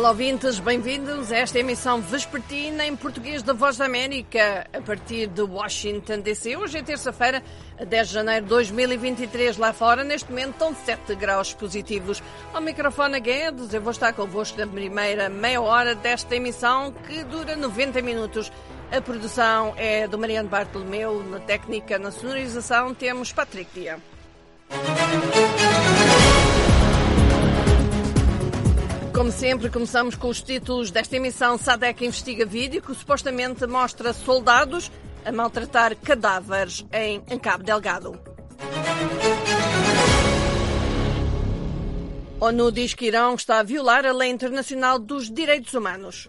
Olá ouvintes, bem-vindos a esta emissão vespertina em português da Voz da América, a partir de Washington DC. Hoje é terça-feira, 10 de janeiro de 2023, lá fora, neste momento estão 7 graus positivos. Ao microfone Guedes, eu vou estar convosco na primeira meia hora desta emissão, que dura 90 minutos. A produção é do Mariano Bartolomeu, na técnica, na sonorização temos Patrick Dia. Como sempre, começamos com os títulos desta emissão. SADC investiga vídeo que supostamente mostra soldados a maltratar cadáveres em Cabo Delgado. ONU diz que Irão está a violar a lei internacional dos direitos humanos.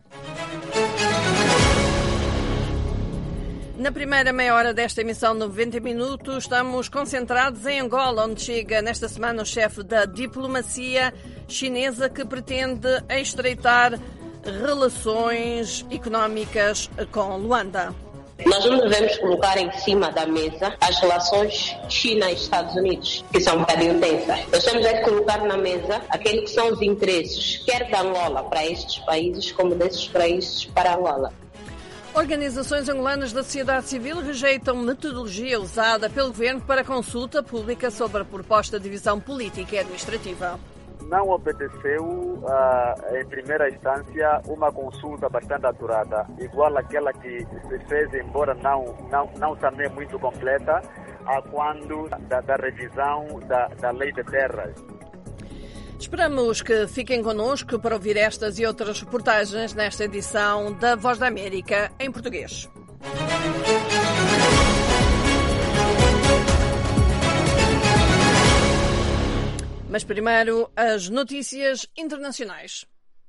Na primeira meia hora desta emissão de 90 minutos, estamos concentrados em Angola, onde chega nesta semana o chefe da diplomacia chinesa que pretende estreitar relações económicas com Luanda. Nós não devemos colocar em cima da mesa as relações China e Estados Unidos, que são um bocadinho tensas. Nós temos de colocar na mesa aqueles que são os interesses, quer da Angola para estes países, como desses países para Angola. Organizações angolanas da sociedade civil rejeitam metodologia usada pelo governo para consulta pública sobre a proposta de divisão política e administrativa. Não obedeceu, em primeira instância, uma consulta bastante apurada, igual àquela que se fez, embora não também muito completa, a quando da revisão da lei de terras. Esperamos que fiquem connosco para ouvir estas e outras reportagens nesta edição da Voz da América em português. Mas primeiro, as notícias internacionais.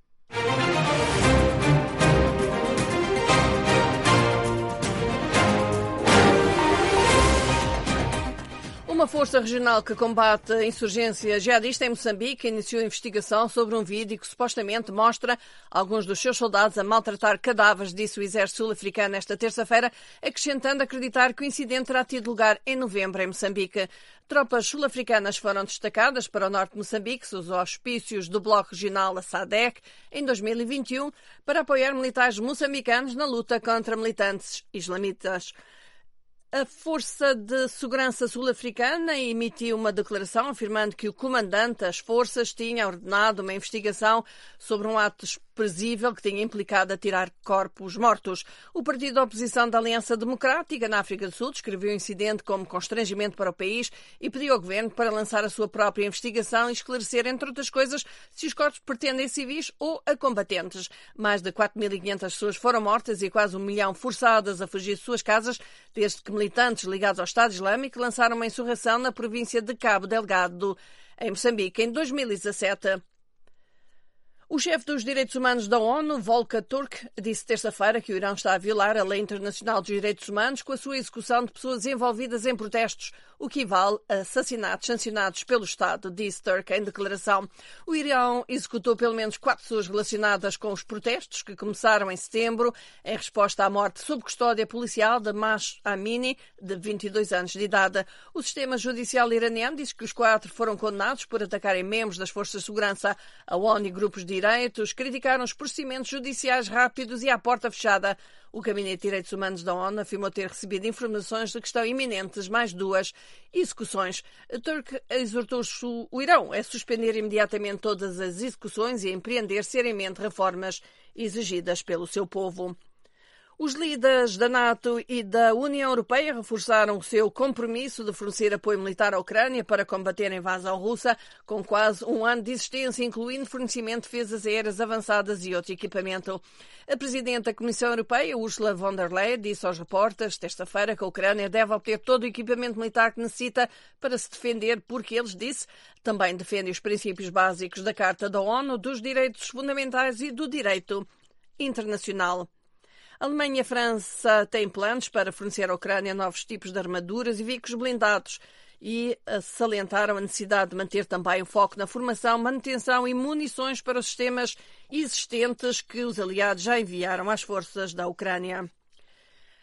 Uma força regional que combate a insurgência jihadista em Moçambique iniciou a investigação sobre um vídeo que supostamente mostra alguns dos seus soldados a maltratar cadáveres, disse o exército sul-africano esta terça-feira, acrescentando acreditar que o incidente terá tido lugar em novembro em Moçambique. Tropas sul-africanas foram destacadas para o norte de Moçambique, sob os auspícios do bloco regional, a SADC, em 2021, para apoiar militares moçambicanos na luta contra militantes islamitas. A Força de Segurança Sul-Africana emitiu uma declaração afirmando que o comandante das forças tinha ordenado uma investigação sobre um ato desprezível que tinha implicado atirar corpos mortos. O partido da oposição da Aliança Democrática na África do Sul descreveu o incidente como constrangimento para o país e pediu ao governo para lançar a sua própria investigação e esclarecer, entre outras coisas, se os corpos pretendem civis ou a combatentes. Mais de 4.500 pessoas foram mortas e quase 1 milhão forçadas a fugir de suas casas desde que militantes ligados ao Estado Islâmico lançaram uma insurreição na província de Cabo Delgado, em Moçambique, em 2017. O chefe dos direitos humanos da ONU, Volker Turk, disse terça-feira que o Irão está a violar a lei internacional dos direitos humanos com a sua execução de pessoas envolvidas em protestos, o que equivale a assassinatos sancionados pelo Estado, disse Turk em declaração. O Irão executou pelo menos 4 pessoas relacionadas com os protestos que começaram em setembro, em resposta à morte sob custódia policial de Mahsa Amini, de 22 anos de idade. O sistema judicial iraniano diz que os 4 foram condenados por atacarem membros das forças de segurança. A ONU e grupos de direitos criticaram os procedimentos judiciais rápidos e à porta fechada. O Gabinete de Direitos Humanos da ONU afirmou ter recebido informações de que estão iminentes mais 2 execuções. Turk exortou o Irão a suspender imediatamente todas as execuções e a empreender seriamente reformas exigidas pelo seu povo. Os líderes da NATO e da União Europeia reforçaram o seu compromisso de fornecer apoio militar à Ucrânia para combater a invasão russa, com quase 1 ano de existência, incluindo fornecimento de defesas aéreas avançadas e outro equipamento. A Presidente da Comissão Europeia, Ursula von der Leyen, disse aos repórteres terça-feira que a Ucrânia deve obter todo o equipamento militar que necessita para se defender, porque eles, disse, também defendem os princípios básicos da Carta da ONU, dos direitos fundamentais e do direito internacional. A Alemanha e a França têm planos para fornecer à Ucrânia novos tipos de armaduras e veículos blindados e salientaram a necessidade de manter também o foco na formação, manutenção e munições para os sistemas existentes que os aliados já enviaram às forças da Ucrânia.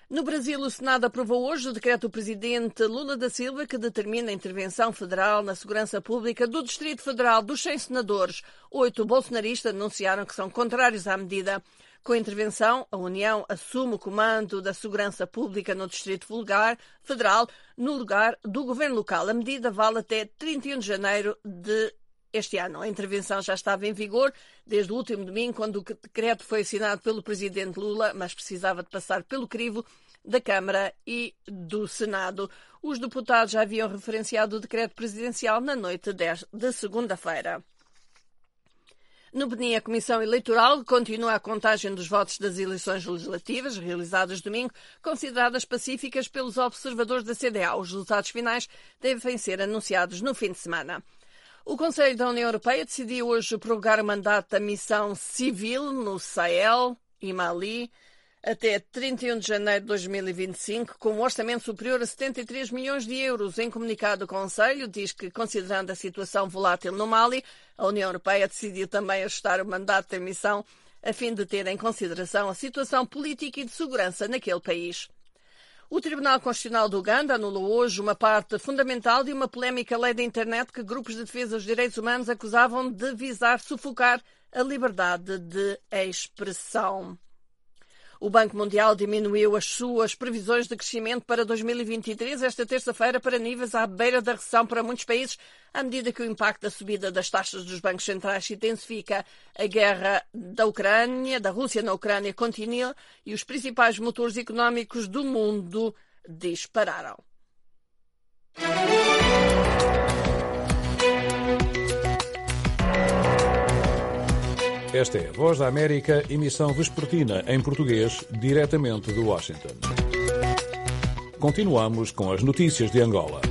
No Brasil, o Senado aprovou hoje o decreto do presidente Lula da Silva que determina a intervenção federal na segurança pública do Distrito Federal. Dos 100 senadores, 8 bolsonaristas anunciaram que são contrários à medida. Com a intervenção, a União assume o comando da segurança pública no Distrito Federal, no lugar do governo local. A medida vale até 31 de janeiro este ano. A intervenção já estava em vigor desde o último domingo, quando o decreto foi assinado pelo presidente Lula, mas precisava de passar pelo crivo da Câmara e do Senado. Os deputados já haviam referenciado o decreto presidencial na noite de segunda-feira. No Benin, a Comissão Eleitoral continua a contagem dos votos das eleições legislativas realizadas domingo, consideradas pacíficas pelos observadores da CDA. Os resultados finais devem ser anunciados no fim de semana. O Conselho da União Europeia decidiu hoje prorrogar o mandato da missão civil no Sahel e Mali até 31 de janeiro de 2025, com um orçamento superior a 73 milhões de euros. Em comunicado, o Conselho diz que, considerando a situação volátil no Mali, a União Europeia decidiu também ajustar o mandato da missão a fim de ter em consideração a situação política e de segurança naquele país. O Tribunal Constitucional do Uganda anulou hoje uma parte fundamental de uma polémica lei da internet que grupos de defesa dos direitos humanos acusavam de visar sufocar a liberdade de expressão. O Banco Mundial diminuiu as suas previsões de crescimento para 2023 esta terça-feira para níveis à beira da recessão para muitos países, à medida que o impacto da subida das taxas dos bancos centrais se intensifica. A guerra da Rússia na Ucrânia continua e os principais motores económicos do mundo dispararam. Esta é a Voz da América, emissão vespertina em português, diretamente de Washington. Continuamos com as notícias de Angola.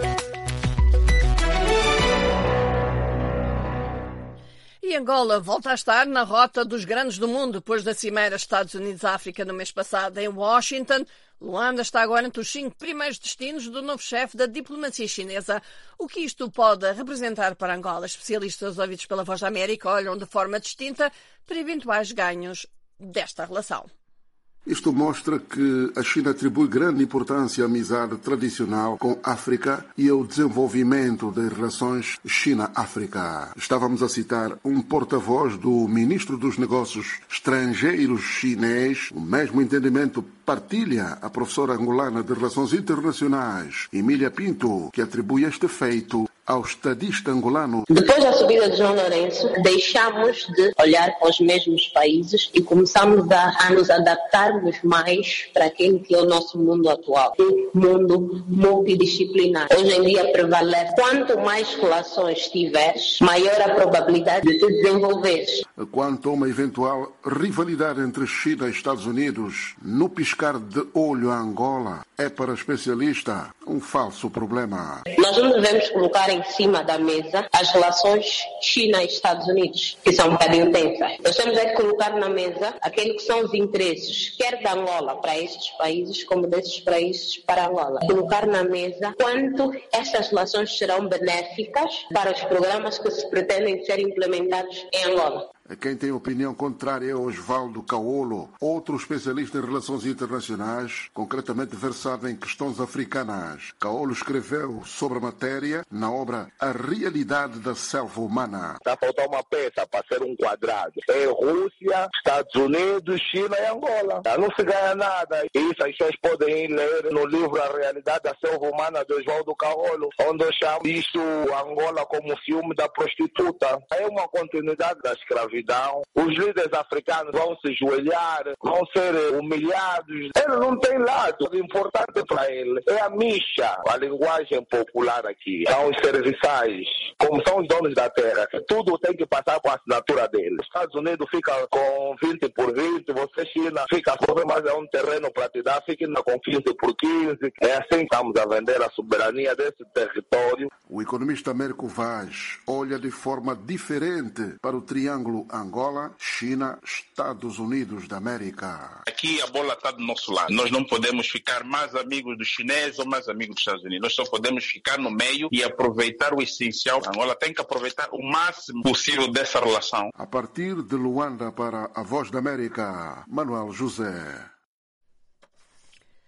E Angola volta a estar na rota dos grandes do mundo depois da cimeira Estados Unidos-África no mês passado em Washington. Luanda está agora entre os 5 primeiros destinos do novo chefe da diplomacia chinesa. O que isto pode representar para Angola? Especialistas ouvidos pela Voz da América olham de forma distinta para eventuais ganhos desta relação. Isto mostra que a China atribui grande importância à amizade tradicional com a África e ao desenvolvimento das relações China-África. Estávamos a citar um porta-voz do ministro dos Negócios Estrangeiros chinês. O mesmo entendimento partilha a professora angolana de Relações Internacionais, Emília Pinto, que atribui este feito ao estadista angolano. Depois da subida de João Lourenço, deixamos de olhar para os mesmos países e começamos a nos adaptarmos mais para aquele que é o nosso mundo atual, um mundo multidisciplinar. Hoje em dia prevalece, quanto mais relações tiveres, maior a probabilidade de te desenvolveres. Quanto a uma eventual rivalidade entre China e Estados Unidos, no piscar de olho a Angola, é para especialista um falso problema. Nós não devemos colocar em cima da mesa as relações China e Estados Unidos, que são um bocadinho tensas. Nós temos que colocar na mesa aquilo que são os interesses, quer da Angola para estes países, como desses países para Angola. Colocar na mesa quanto estas relações serão benéficas para os programas que se pretendem ser implementados em Angola. Quem tem opinião contrária é Osvaldo Caolo, outro especialista em relações internacionais, concretamente versado em questões africanas. Caolo escreveu sobre a matéria na obra A Realidade da Selva Humana. Está faltando uma peça para ser um quadrado. É Rússia, Estados Unidos, China e Angola. Não se ganha nada. Isso as pessoas podem ler no livro A Realidade da Selva Humana de Osvaldo Caolo, onde eu chamo isto Angola como filme da prostituta. É uma continuidade da escravidão. Os líderes africanos vão se joelhar, vão ser humilhados. Ele não tem lado. O importante para ele é a micha, a linguagem popular aqui. São os serviçais, como são os donos da terra. Tudo tem que passar com a assinatura deles. Os Estados Unidos fica com 20 por 20, você China fica com mais um terreno para te dar, fica com 15 por 15. É assim que estamos a vender a soberania desse território. O economista Américo Vaz olha de forma diferente para o triângulo Angola, China, Estados Unidos da América. Aqui a bola está do nosso lado. Nós não podemos ficar mais amigos dos chineses ou mais amigos dos Estados Unidos. Nós só podemos ficar no meio e aproveitar o essencial. A Angola tem que aproveitar o máximo possível dessa relação. A partir de Luanda para a Voz da América, Manuel José.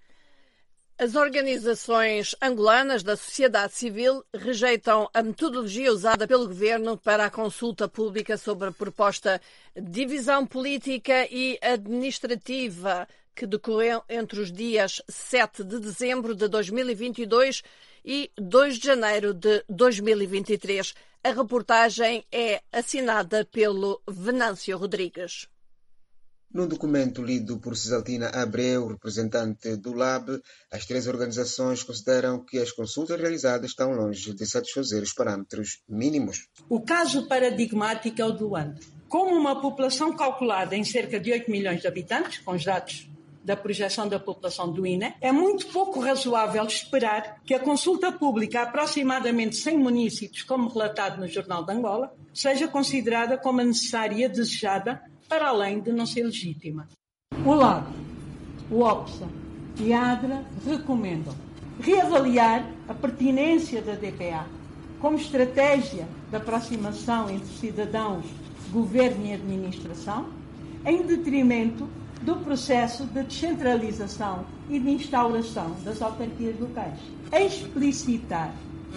As organizações angolanas da sociedade civil rejeitam a metodologia usada pelo governo para a consulta pública sobre a proposta de divisão política e administrativa que decorreu entre os dias 7 de dezembro de 2022 e 2 de janeiro de 2023. A reportagem é assinada pelo Venâncio Rodrigues. Num documento lido por Cisaltina Abreu, representante do LAB, as três organizações consideram que as consultas realizadas estão longe de satisfazer os parâmetros mínimos. O caso paradigmático é o do Luanda. Como uma população calculada em cerca de 8 milhões de habitantes, com os dados da projeção da população do INE, é muito pouco razoável esperar que a consulta pública a aproximadamente 100 municípios, como relatado no Jornal de Angola, seja considerada como a necessária e a desejada, para além de não ser legítima. O LAB, o OPSA e a ADRA recomendam reavaliar a pertinência da DPA como estratégia de aproximação entre cidadãos, governo e administração, em detrimento do processo de descentralização e de instauração das autarquias locais. Explicitar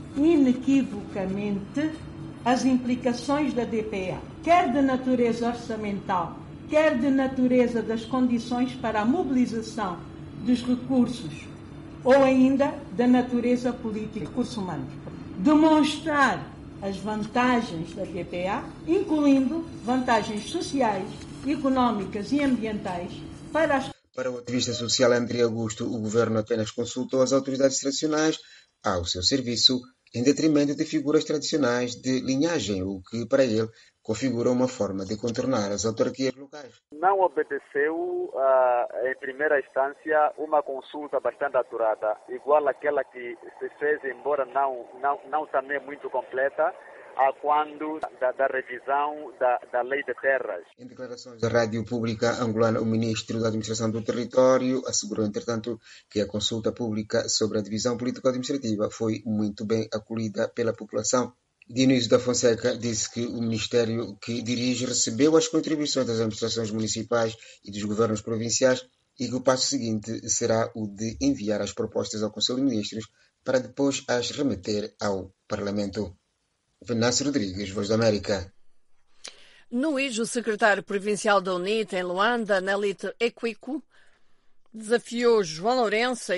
inequivocamente as implicações da DPA, quer de natureza orçamental, quer de natureza das condições para a mobilização dos recursos, ou ainda da natureza política e recursos humanos. Demonstrar as vantagens da DPA, incluindo vantagens sociais, económicas e ambientais para as... Para o ativista social André Augusto, o governo apenas consultou as autoridades tradicionais ao seu serviço, em detrimento de figuras tradicionais de linhagem, o que, para ele, configura uma forma de contornar as autarquias locais. Não obedeceu, em primeira instância, uma consulta bastante acurada, igual àquela que se fez, embora não também muito completa, quando da revisão da lei de terras. Em declarações da Rádio Pública Angolana, o ministro da Administração do Território assegurou, entretanto, que a consulta pública sobre a divisão político-administrativa foi muito bem acolhida pela população. Dionísio da Fonseca disse que o ministério que dirige recebeu as contribuições das administrações municipais e dos governos provinciais e que o passo seguinte será o de enviar as propostas ao Conselho de Ministros para depois as remeter ao Parlamento. Venâncio Rodrigues, Voz da América. No IJ, o secretário provincial da UNITA em Luanda, Nelito Equico, desafiou João Lourenço a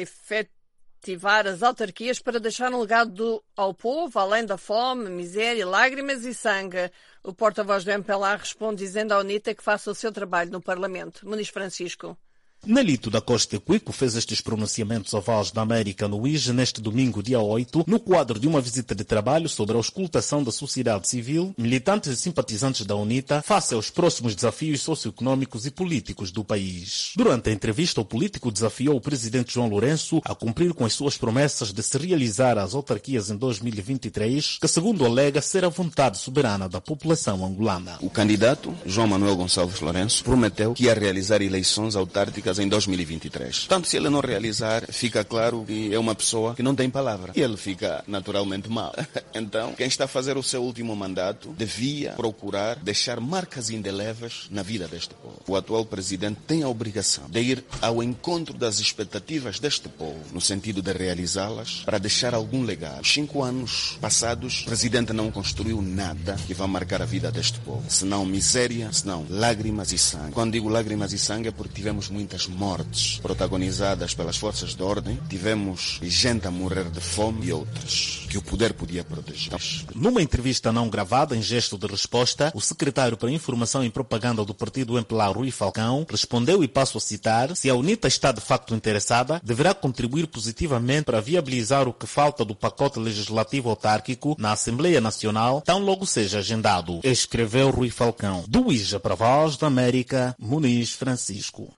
efetivar as autarquias para deixar um legado ao povo, além da fome, miséria, lágrimas e sangue. O porta-voz do MPLA responde dizendo à UNITA que faça o seu trabalho no Parlamento. Muniz Francisco. Nelito da Costa Equico fez estes pronunciamentos à Voz da América no IJ neste domingo, dia 8, no quadro de uma visita de trabalho sobre a auscultação da sociedade civil, militantes e simpatizantes da UNITA face aos próximos desafios socioeconômicos e políticos do país. Durante a entrevista, o político desafiou o presidente João Lourenço a cumprir com as suas promessas de se realizar as autarquias em 2023, que, segundo alega, ser a vontade soberana da população angolana. O candidato, João Manuel Gonçalves Lourenço, prometeu que ia realizar eleições autárquicas em 2023. Portanto, se ele não realizar, fica claro que é uma pessoa que não tem palavra. E ele fica naturalmente mal. Então, quem está a fazer o seu último mandato devia procurar deixar marcas indeléveis na vida deste povo. O atual presidente tem a obrigação de ir ao encontro das expectativas deste povo, no sentido de realizá-las, para deixar algum legado. Os 5 anos passados, o presidente não construiu nada que vá marcar a vida deste povo. Senão miséria, senão lágrimas e sangue. Quando digo lágrimas e sangue é porque tivemos muitas mortes protagonizadas pelas forças de ordem, tivemos gente a morrer de fome e outras que o poder podia proteger. Numa entrevista não gravada, em gesto de resposta, o secretário para Informação e Propaganda do partido MPLA, Rui Falcão, respondeu, e passo a citar: se a UNITA está de facto interessada, deverá contribuir positivamente para viabilizar o que falta do pacote legislativo autárquico na Assembleia Nacional, tão logo seja agendado, escreveu Rui Falcão. Do IJ para a Voz da América, Muniz Francisco.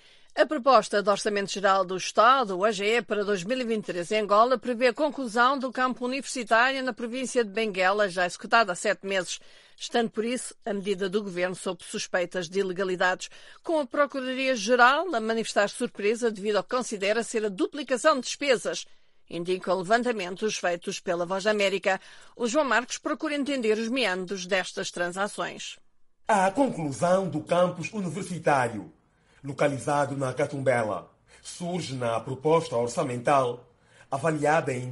A proposta de Orçamento Geral do Estado, o AGE, para 2023 em Angola, prevê a conclusão do campo universitário na província de Benguela, já executada há 7 meses, estando por isso a medida do Governo sob suspeitas de ilegalidades, com a Procuradoria-Geral a manifestar surpresa devido ao que considera ser a duplicação de despesas. Indicam levantamentos feitos pela Voz da América. O João Marcos procura entender os meandros destas transações. A conclusão do campus universitário, localizado na Catumbela, surge na proposta orçamental, avaliada em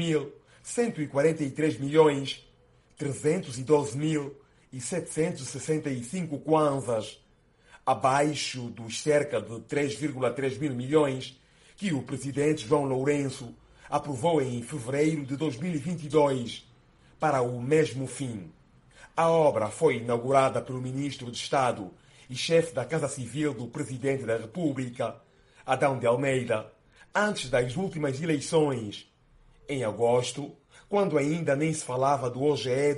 2.143.312.765 kwanzas, abaixo dos cerca de 3,3 mil milhões que o presidente João Lourenço aprovou em fevereiro de 2022 para o mesmo fim. A obra foi inaugurada pelo ministro de Estado e chefe da Casa Civil do Presidente da República, Adão de Almeida, antes das últimas eleições, em agosto, quando ainda nem se falava do OGE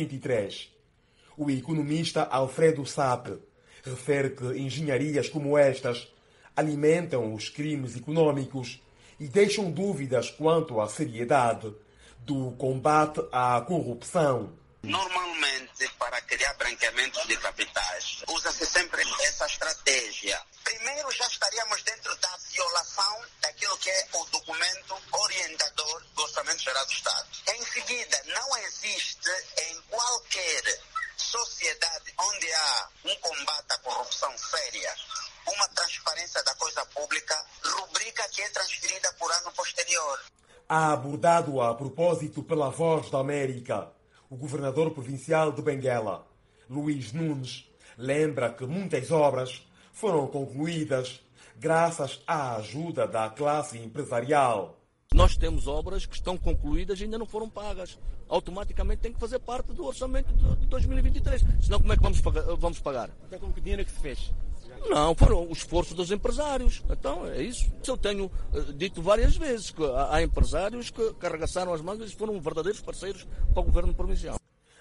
2023. O economista Alfredo Sapp refere que engenharias como estas alimentam os crimes econômicos e deixam dúvidas quanto à seriedade do combate à corrupção. Normalmente, para criar branqueamentos de capitais, usa-se sempre essa estratégia. Primeiro, já estaríamos dentro da violação daquilo que é o documento orientador do Orçamento Geral do Estado. Em seguida, não existe em qualquer sociedade onde há um combate à corrupção séria, uma transparência da coisa pública, rubrica que é transferida por ano posterior. Abordado a propósito pela Voz da América, o governador provincial de Benguela, Luís Nunes, lembra que muitas obras foram concluídas graças à ajuda da classe empresarial. Nós temos obras que estão concluídas e ainda não foram pagas. Automaticamente tem que fazer parte do orçamento de 2023. Senão como é que vamos pagar? Até com que dinheiro é que se fez? Não, foram o esforço dos empresários. Então, é isso. Eu tenho dito várias vezes que há empresários que arregaçaram as mangas e foram verdadeiros parceiros para o governo provincial.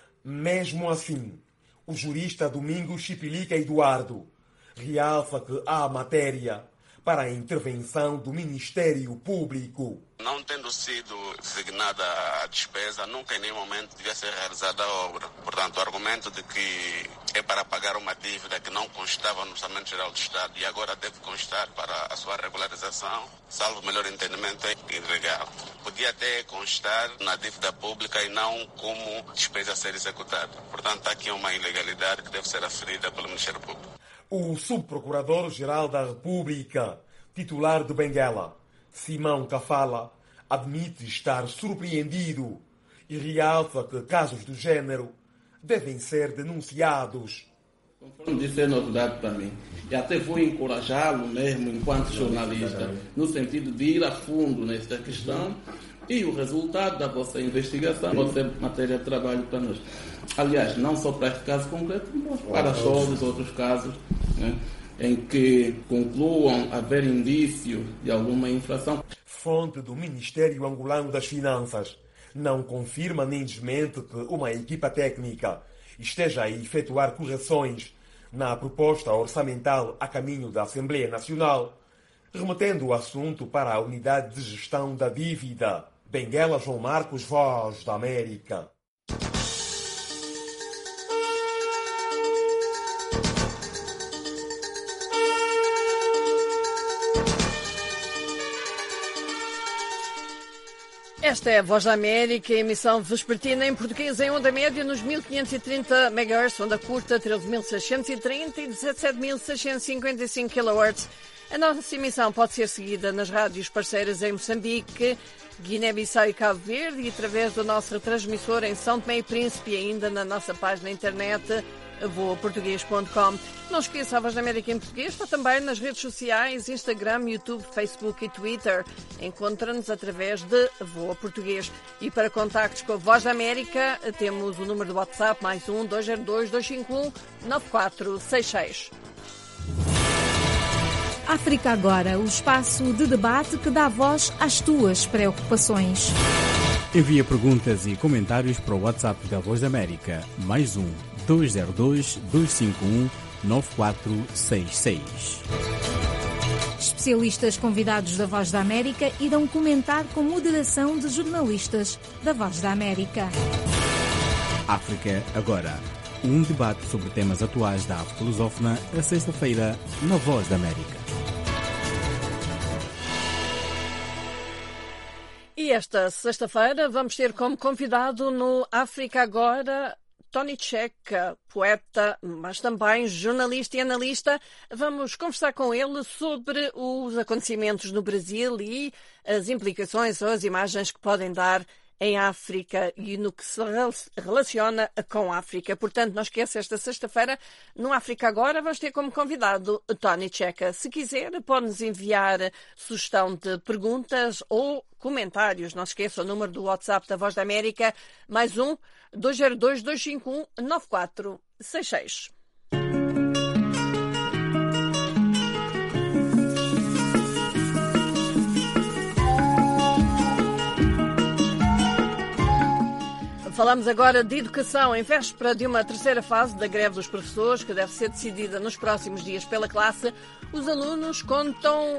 Mesmo assim, o jurista Domingos Chipilica Eduardo realça que há matéria para a intervenção do Ministério Público. Não tendo sido designada a despesa, nunca em nenhum momento devia ser realizada a obra. Portanto, o argumento de que é para pagar uma dívida que não constava no Orçamento Geral do Estado e agora deve constar para a sua regularização, salvo o melhor entendimento, é ilegal. Podia até constar na dívida pública e não como despesa a ser executada. Portanto, há aqui uma ilegalidade que deve ser aferida pelo Ministério Público. O Subprocurador-Geral da República, titular de Benguela, Simão Cafala, admite estar surpreendido e realça que casos do género devem ser denunciados. Conforme disse, é novidade para mim. E até vou encorajá-lo mesmo, enquanto jornalista, no sentido de ir a fundo nesta questão e o resultado da vossa investigação pode ser matéria de trabalho para nós. Aliás, não só para este caso concreto, mas para todos os outros casos, né, em que concluam haver indício de alguma infração. Fonte do Ministério Angolano das Finanças não confirma nem desmente que uma equipa técnica esteja a efetuar correções na proposta orçamental a caminho da Assembleia Nacional, remetendo o assunto para a Unidade de Gestão da Dívida. Benguela, João Marcos, Voz da América. Esta é a Voz da América, emissão vespertina em português em onda média nos 1530 MHz, onda curta 13.630 e 17.655 kHz. A nossa emissão pode ser seguida nas rádios parceiras em Moçambique, Guiné-Bissau e Cabo Verde e através do nosso retransmissor em São Tomé e Príncipe e ainda na nossa página internet voaportuguês.com. Não esqueça, a Voz da América em português está também nas redes sociais, Instagram, YouTube, Facebook e Twitter. Encontra-nos através de Voa Português. E para contactos com a Voz da América, temos o número do WhatsApp +1 202 251 9466. África Agora, o espaço de debate que dá voz às tuas preocupações. Envia perguntas e comentários para o WhatsApp da Voz da América, +1 202 251 9466. Especialistas convidados da Voz da América irão comentar com moderação de jornalistas da Voz da América. África Agora, um debate sobre temas atuais da África lusófona, a sexta-feira, na Voz da América. E esta sexta-feira vamos ter como convidado no África Agora Tony Checa, poeta, mas também jornalista e analista. Vamos conversar com ele sobre os acontecimentos no Brasil e as implicações ou as imagens que podem dar em África e no que se relaciona com a África. Portanto, não esqueça, esta sexta-feira, no África Agora, vamos ter como convidado Tony Checa. Se quiser, pode-nos enviar sugestão de perguntas ou comentários. Não se esqueça o número do WhatsApp da Voz da América, +1 202 251 9466. Falamos agora de educação. Em véspera de uma terceira fase da greve dos professores, que deve ser decidida nos próximos dias pela classe, os alunos contam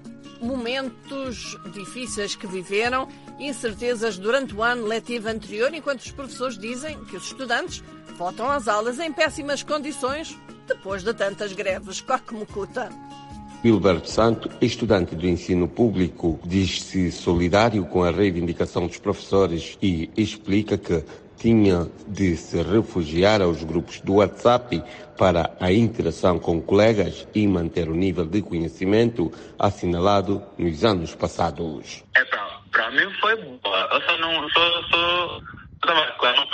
momentos difíceis que viveram, incertezas durante o ano letivo anterior, enquanto os professores dizem que os estudantes voltam às aulas em péssimas condições depois de tantas greves. Coque-Mucuta. Wilberto Santo, estudante do ensino público, diz-se solidário com a reivindicação dos professores e explica que tinha de se refugiar aos grupos do WhatsApp para a interação com colegas e manter o nível de conhecimento assinalado nos anos passados. Para mim foi boa. Eu só não estava com a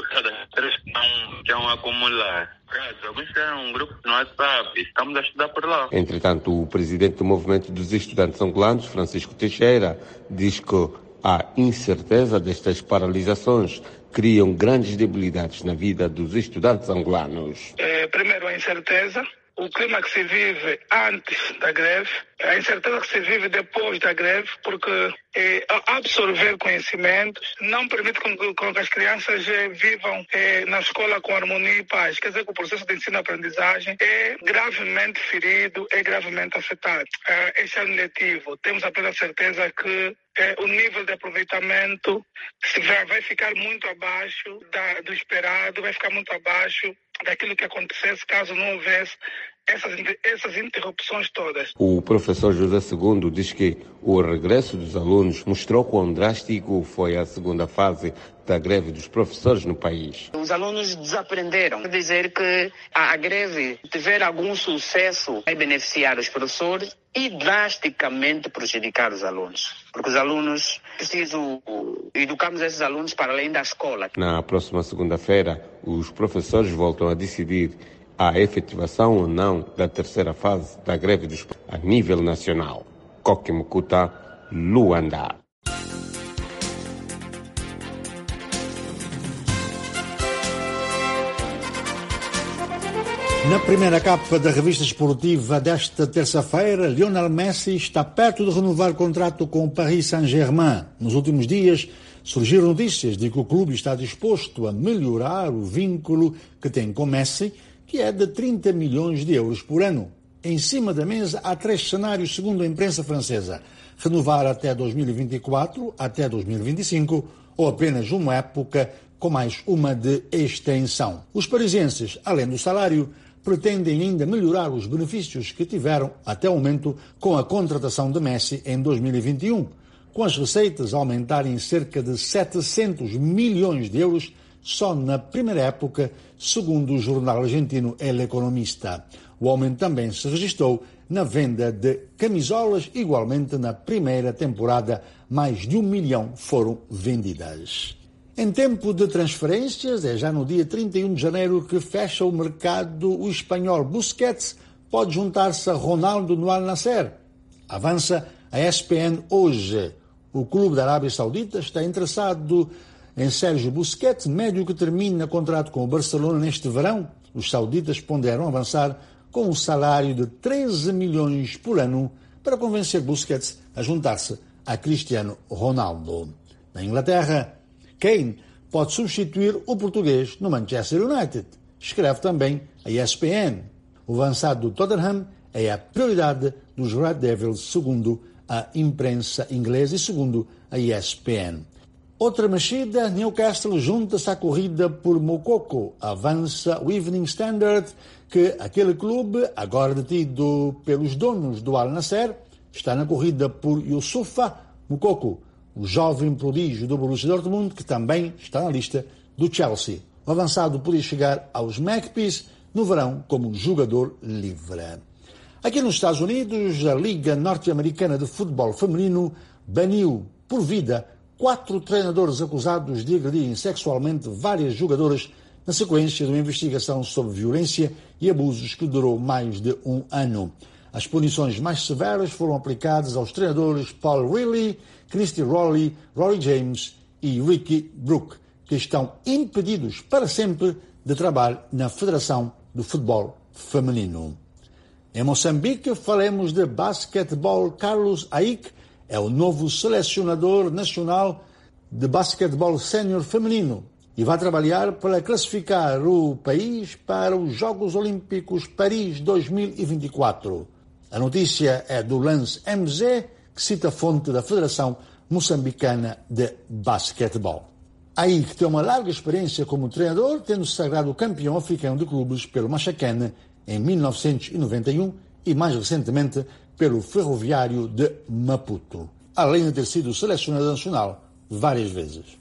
que vão acumular. Alguns têm um grupo no WhatsApp, estamos a estudar por lá. Entretanto, o presidente do Movimento dos Estudantes Angolanos, Francisco Teixeira, diz que a incerteza destas paralisações criam grandes debilidades na vida dos estudantes angolanos. Primeiro, a incerteza. O clima que se vive antes da greve, a incerteza que se vive depois da greve, porque absorver conhecimentos não permite que as crianças vivam na escola com harmonia e paz. Quer dizer que o processo de ensino-aprendizagem é gravemente ferido, é gravemente afetado. Este ano letivo, temos a plena certeza que o nível de aproveitamento vai ficar muito abaixo do esperado, vai ficar muito abaixo daquilo que acontecesse caso não houvesse essas interrupções todas. O professor José II diz que o regresso dos alunos mostrou quão drástico foi a segunda fase da greve dos professores no país. Os alunos desaprenderam. Quer dizer que a greve tiver algum sucesso vai beneficiar os professores e drasticamente prejudicar os alunos. Porque os alunos, educamos esses alunos para além da escola. Na próxima segunda-feira, os professores voltam a decidir a efetivação ou não da terceira fase da greve dos a nível nacional. Coque-Mucuta, Luanda. Na primeira capa da revista esportiva desta terça-feira, Lionel Messi está perto de renovar o contrato com o Paris Saint-Germain. Nos últimos dias, surgiram notícias de que o clube está disposto a melhorar o vínculo que tem com Messi, que é de 30 milhões de euros por ano. Em cima da mesa há 3 cenários, segundo a imprensa francesa. Renovar até 2024, até 2025, ou apenas uma época com mais uma de extensão. Os parisienses, além do salário, pretendem ainda melhorar os benefícios que tiveram até o momento com a contratação de Messi em 2021, com as receitas aumentarem cerca de 700 milhões de euros só na primeira época, segundo o jornal argentino El Economista. O aumento também se registrou na venda de camisolas, igualmente na primeira temporada, mais de 1 milhão foram vendidas. Em tempo de transferências, é já no dia 31 de janeiro que fecha o mercado. O espanhol Busquets pode juntar-se a Ronaldo no Al Nassr. Avança a ESPN hoje. O clube da Arábia Saudita está interessado em Sérgio Busquets, médio que termina contrato com o Barcelona neste verão. Os sauditas ponderam avançar com um salário de 13 milhões por ano para convencer Busquets a juntar-se a Cristiano Ronaldo. Na Inglaterra, Kane pode substituir o português no Manchester United. Escreve também a ESPN. O avançado do Tottenham é a prioridade dos Red Devils, segundo a imprensa inglesa e segundo a ESPN. Outra mexida, Newcastle junta-se à corrida por Moukoko. Avança o Evening Standard que aquele clube, agora detido pelos donos do Al Nassr, está na corrida por Youssoufa Moukoko, o jovem prodígio do Borussia Dortmund, que também está na lista do Chelsea. O avançado podia chegar aos Magpies no verão como jogador livre. Aqui nos Estados Unidos, a Liga Norte-Americana de Futebol Feminino baniu por vida 4 treinadores acusados de agredirem sexualmente várias jogadoras na sequência de uma investigação sobre violência e abusos que durou mais de 1 ano. As punições mais severas foram aplicadas aos treinadores Paul Riley, Christy Rowley, Rory James e Ricky Brook, que estão impedidos para sempre de trabalhar na Federação do Futebol Feminino. Em Moçambique, falemos de basquetebol. Carlos Aik é o novo selecionador nacional de basquetebol sénior feminino e vai trabalhar para classificar o país para os Jogos Olímpicos Paris 2024. A notícia é do Lance MZ, que cita a fonte da Federação Moçambicana de Basquetebol. Aik tem uma larga experiência como treinador, tendo se sagrado campeão africano de clubes pelo Machacane em 1991 e, mais recentemente, pelo Ferroviário de Maputo, além de ter sido selecionador nacional várias vezes.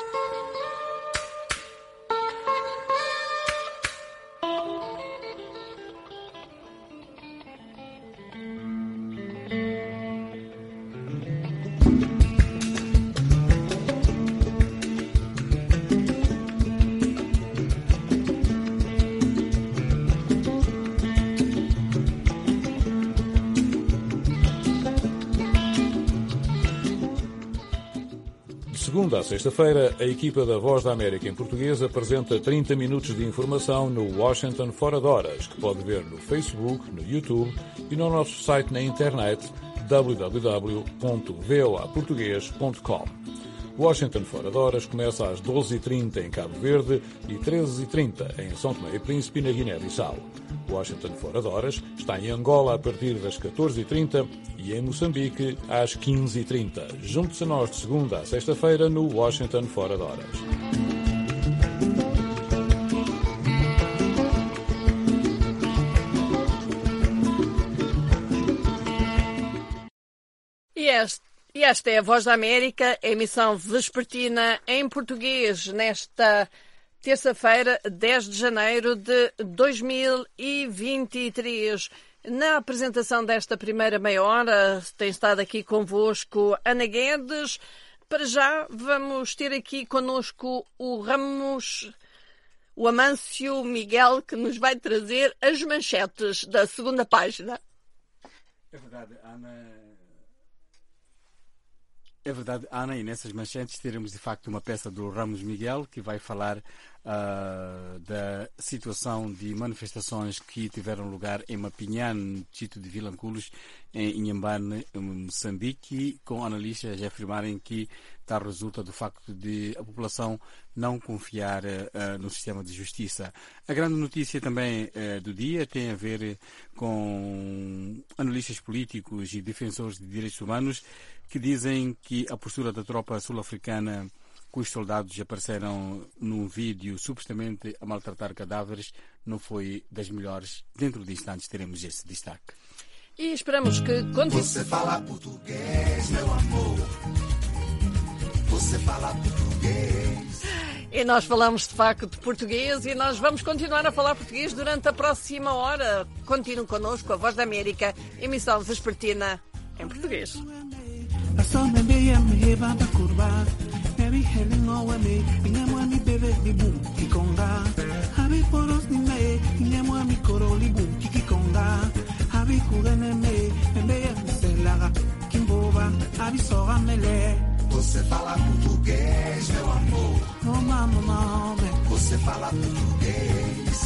Segunda a sexta-feira, a equipa da Voz da América em português apresenta 30 minutos de informação no Washington Fora de Horas, que pode ver no Facebook, no YouTube e no nosso site na internet www.voaportugues.com. Washington Fora de Horas começa às 12h30 em Cabo Verde e 13h30 em São Tomé e Príncipe, na Guiné-Bissau. Washington Fora de Horas está em Angola a partir das 14h30 e em Moçambique às 15h30. Junte-se a nós de segunda a sexta-feira no Washington Fora de Horas. E esta é a Voz da América, a emissão vespertina em português, nesta terça-feira, 10 de janeiro de 2023. Na apresentação desta primeira meia hora, tem estado aqui convosco Ana Guedes. Para já, vamos ter aqui connosco o Amâncio Miguel, que nos vai trazer as manchetes da segunda página. É verdade, Ana, e nessas manchetes teremos de facto uma peça do Ramos Miguel que vai falar da situação de manifestações que tiveram lugar em Mapinhane, Tito de Vilanculos, em Inhambane, Moçambique, com analistas a afirmarem que tal resulta do facto de a população não confiar no sistema de justiça. A grande notícia também do dia tem a ver com analistas políticos e defensores de direitos humanos que dizem que a postura da tropa sul-africana, cujos soldados apareceram num vídeo supostamente a maltratar cadáveres, não foi das melhores. Dentro de instantes teremos esse destaque. E esperamos que continue. Você fala português, meu amor. Você fala português. E nós falamos de facto de português e nós vamos continuar a falar português durante a próxima hora. Continuem connosco, a Voz da América, emissão vespertina em português. Você fala português, meu amor. Você fala português.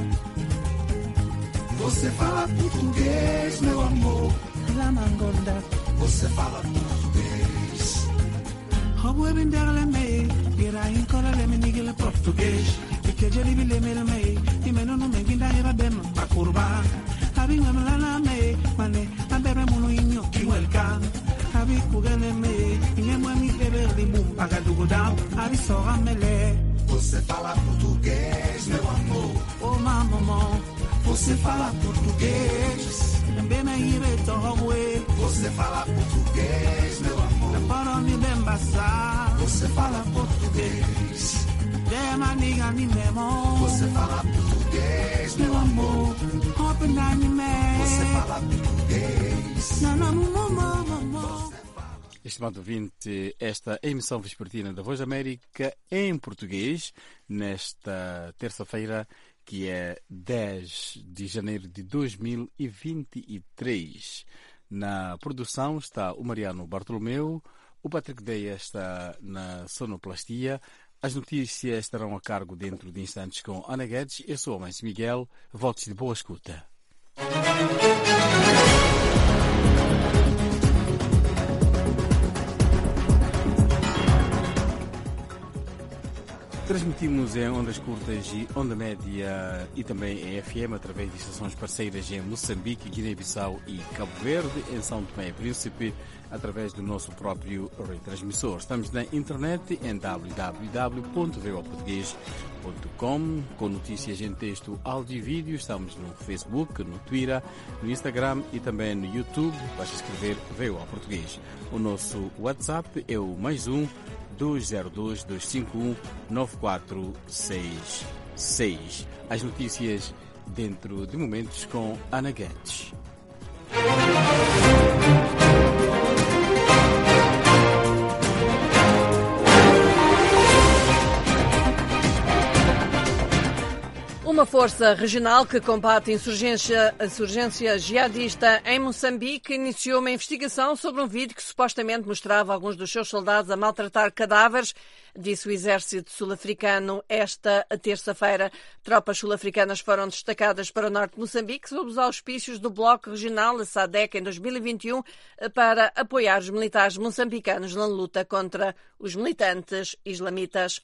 Você fala português, meu amor. Você fala português. Português. Você fala português, meu amor. Oh, mamãe. Você fala português. Você fala português, meu amor. Você fala português. Você fala português, meu amor. Você fala português. Estimado ouvinte, esta emissão vespertina da Voz da América em português, nesta terça-feira, que é 10 de janeiro de 2023. Na produção está o Mariano Bartolomeu, o Patrick Deia está na sonoplastia. As notícias estarão a cargo dentro de instantes com Ana Guedes. Eu sou o Mãe Miguel. Votos de boa escuta. Transmitimos em ondas curtas e onda média e também em FM através de estações parceiras em Moçambique, Guiné-Bissau e Cabo Verde, em São Tomé e Príncipe, através do nosso próprio retransmissor. Estamos na internet em www.voaportugues.com, com notícias em texto, áudio e vídeo. Estamos no Facebook, no Twitter, no Instagram e também no YouTube. Basta escrever VOA Português. O nosso WhatsApp é o +1 202 251 9466. As notícias dentro de momentos com Ana Guedes. Uma força regional que combate a insurgência jihadista em Moçambique iniciou uma investigação sobre um vídeo que supostamente mostrava alguns dos seus soldados a maltratar cadáveres, disse o exército sul-africano esta terça-feira. Tropas sul-africanas foram destacadas para o norte de Moçambique sob os auspícios do Bloco Regional, a SADC, em 2021, para apoiar os militares moçambicanos na luta contra os militantes islamitas.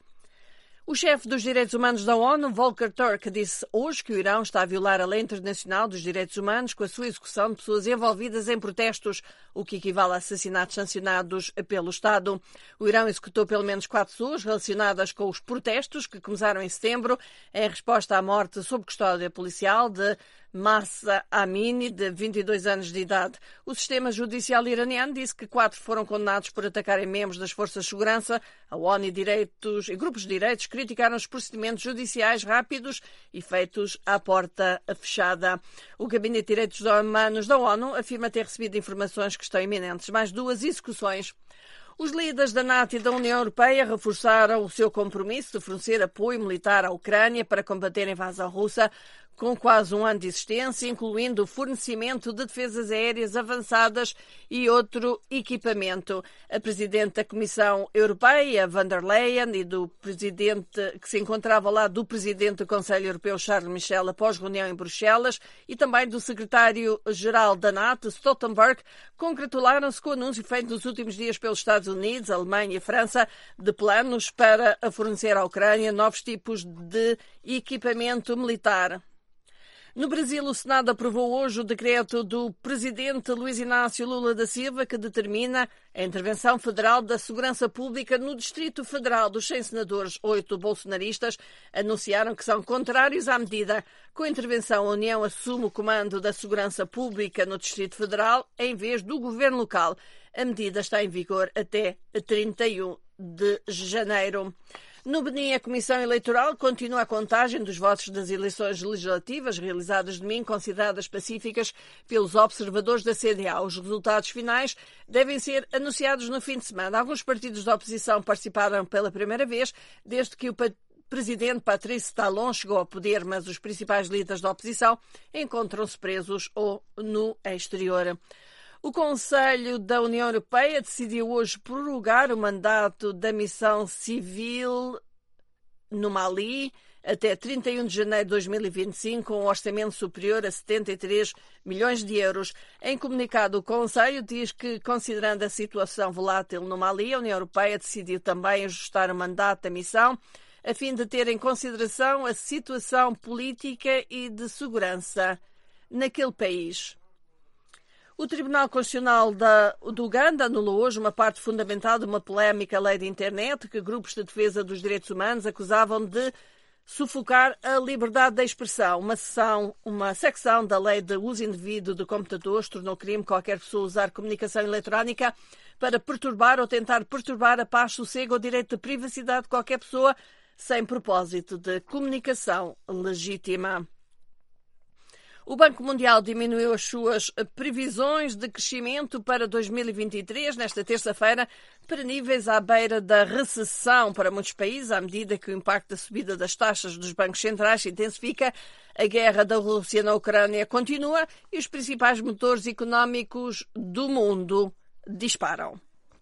O chefe dos direitos humanos da ONU, Volker Turk, disse hoje que o Irão está a violar a lei internacional dos direitos humanos com a sua execução de pessoas envolvidas em protestos, o que equivale a assassinatos sancionados pelo Estado. O Irão executou pelo menos 4 pessoas relacionadas com os protestos que começaram em setembro, em resposta à morte sob custódia policial de Mahsa Amini, de 22 anos de idade. O sistema judicial iraniano disse que 4 foram condenados por atacarem membros das forças de segurança. A ONU e grupos de direitos criticaram os procedimentos judiciais rápidos e feitos à porta fechada. O Gabinete de Direitos Humanos da ONU afirma ter recebido informações que estão iminentes. Mais 2 execuções. Os líderes da NATO e da União Europeia reforçaram o seu compromisso de fornecer apoio militar à Ucrânia para combater a invasão russa, com quase um ano de existência, incluindo o fornecimento de defesas aéreas avançadas e outro equipamento. A Presidente da Comissão Europeia, von der Leyen, e do Presidente, que se encontrava ao lado do Presidente do Conselho Europeu, Charles Michel, após reunião em Bruxelas, e também do Secretário-Geral da NATO, Stoltenberg, congratularam-se com o anúncio feito nos últimos dias pelos Estados Unidos, Alemanha e França de planos para fornecer à Ucrânia novos tipos de equipamento militar. No Brasil, o Senado aprovou hoje o decreto do presidente Luiz Inácio Lula da Silva que determina a intervenção federal da segurança pública no Distrito Federal. Dos 100 senadores, 8 bolsonaristas anunciaram que são contrários à medida. Com a intervenção, a União assume o comando da segurança pública no Distrito Federal em vez do governo local. A medida está em vigor até 31 de janeiro. No Benin, a Comissão Eleitoral continua a contagem dos votos das eleições legislativas realizadas domingo, consideradas pacíficas pelos observadores da CDA. Os resultados finais devem ser anunciados no fim de semana. Alguns partidos da oposição participaram pela primeira vez desde que o presidente Patrice Talon chegou ao poder, mas os principais líderes da oposição encontram-se presos ou no exterior. O Conselho da União Europeia decidiu hoje prorrogar o mandato da missão civil no Mali até 31 de janeiro de 2025, com um orçamento superior a 73 milhões de euros. Em comunicado, o Conselho diz que, considerando a situação volátil no Mali, a União Europeia decidiu também ajustar o mandato da missão, a fim de ter em consideração a situação política e de segurança naquele país. O Tribunal Constitucional do Uganda anulou hoje uma parte fundamental de uma polémica lei de internet que grupos de defesa dos direitos humanos acusavam de sufocar a liberdade de expressão. Uma secção da lei de uso indevido de computadores tornou crime qualquer pessoa usar comunicação eletrónica para perturbar ou tentar perturbar a paz, sossego ou direito de privacidade de qualquer pessoa, sem propósito de comunicação legítima. O Banco Mundial diminuiu as suas previsões de crescimento para 2023, nesta terça-feira, para níveis à beira da recessão para muitos países, à medida que o impacto da subida das taxas dos bancos centrais se intensifica, a guerra da Rússia na Ucrânia continua e os principais motores económicos do mundo disparam.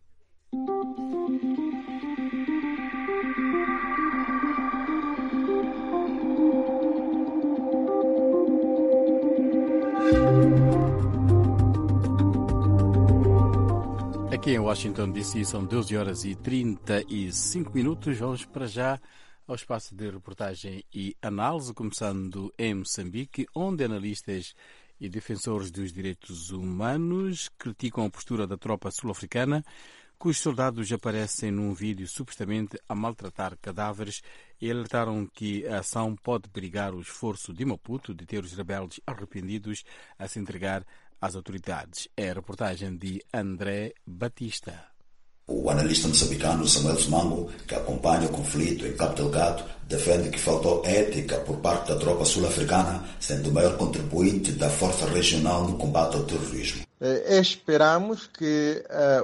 Aqui em Washington, D.C. são 12 horas e 35 minutos. Vamos para já ao espaço de reportagem e análise, começando em Moçambique, onde analistas e defensores dos direitos humanos criticam a postura da tropa sul-africana, cujos soldados aparecem num vídeo supostamente a maltratar cadáveres e alertaram que a ação pode perigar o esforço de Maputo de ter os rebeldes arrependidos a se entregar às autoridades. É a reportagem de André Batista. O analista moçambicano Samuel Sumango, que acompanha o conflito em Cabo Delgado, defende que faltou ética por parte da tropa sul-africana, sendo o maior contribuinte da força regional no combate ao terrorismo. Esperamos que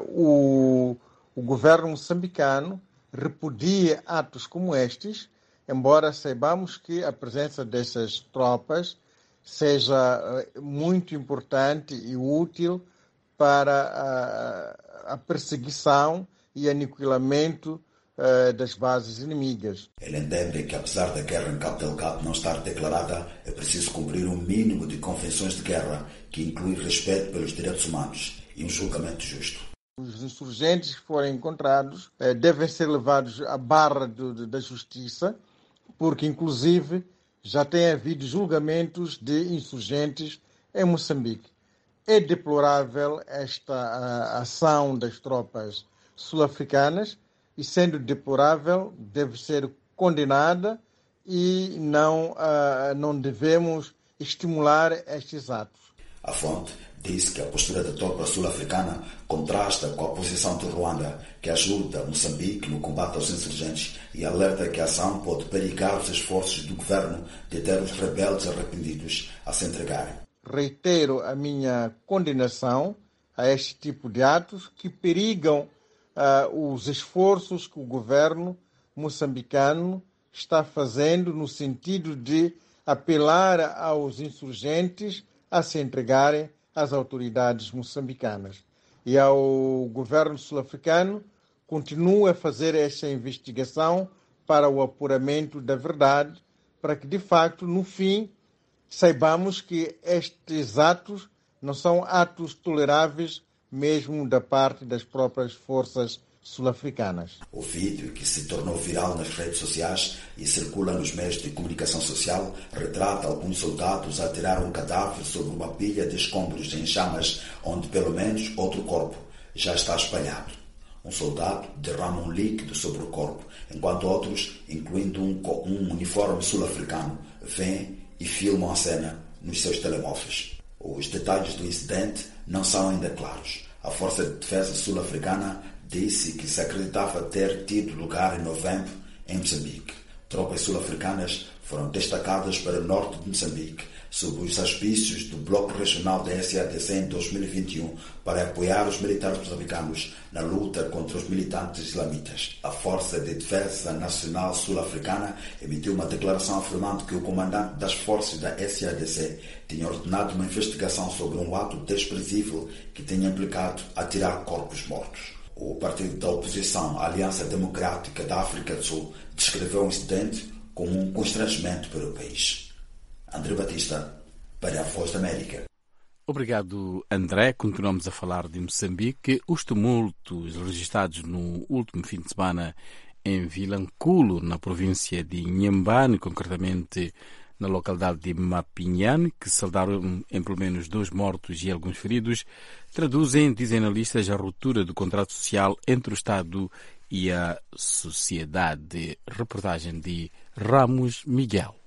o governo moçambicano repudie atos como estes, embora saibamos que a presença dessas tropas seja muito importante e útil para a perseguição e aniquilamento das bases inimigas. Ele entende que, apesar da guerra em Cabo Delgado não estar declarada, é preciso cumprir um mínimo de convenções de guerra, que inclui respeito pelos direitos humanos e um julgamento justo. Os insurgentes que forem encontrados devem ser levados à barra da justiça, porque, inclusive, já tem havido julgamentos de insurgentes em Moçambique. É deplorável esta ação das tropas sul-africanas e, sendo deplorável, deve ser condenada e não devemos estimular estes atos. A fonte diz que a postura da tropa sul-africana contrasta com a posição de Ruanda, que ajuda Moçambique no combate aos insurgentes, e alerta que a ação pode perigar os esforços do governo de ter os rebeldes arrependidos a se entregarem. Reitero a minha condenação a este tipo de atos que perigam os esforços que o governo moçambicano está fazendo no sentido de apelar aos insurgentes a se entregarem às autoridades moçambicanas. E ao governo sul-africano continua a fazer esta investigação para o apuramento da verdade, para que, de facto, no fim, saibamos que estes atos não são atos toleráveis mesmo da parte das próprias forças sul-africanas. O vídeo, que se tornou viral nas redes sociais e circula nos meios de comunicação social, retrata alguns soldados a tirar um cadáver sobre uma pilha de escombros em chamas, onde pelo menos outro corpo já está espalhado. Um soldado derrama um líquido sobre o corpo, enquanto outros, incluindo um uniforme sul-africano, vêm e filmam a cena nos seus telemóveis. Os detalhes do incidente não são ainda claros. A Força de Defesa Sul-Africana disse que se acreditava ter tido lugar em novembro em Moçambique. Tropas sul-africanas foram destacadas para o norte de Moçambique, sob os auspícios do Bloco Regional da SADC em 2021, para apoiar os militares moçambicanos na luta contra os militantes islamitas. A Força de Defesa Nacional Sul-Africana emitiu uma declaração afirmando que o comandante das forças da SADC tinha ordenado uma investigação sobre um ato desprezível que tinha implicado atirar corpos mortos. O partido da oposição, a Aliança Democrática da África do Sul, descreveu o incidente como um constrangimento para o país. André Batista, para a Voz da América. Obrigado, André. Continuamos a falar de Moçambique. Os tumultos registrados no último fim de semana em Vilanculo, na província de Inhambane, concretamente na localidade de Mapinhane, que saldaram em pelo menos 2 mortos e alguns feridos, traduzem, dizem analistas, a ruptura do contrato social entre o Estado e a sociedade. Reportagem de Ramos Miguel.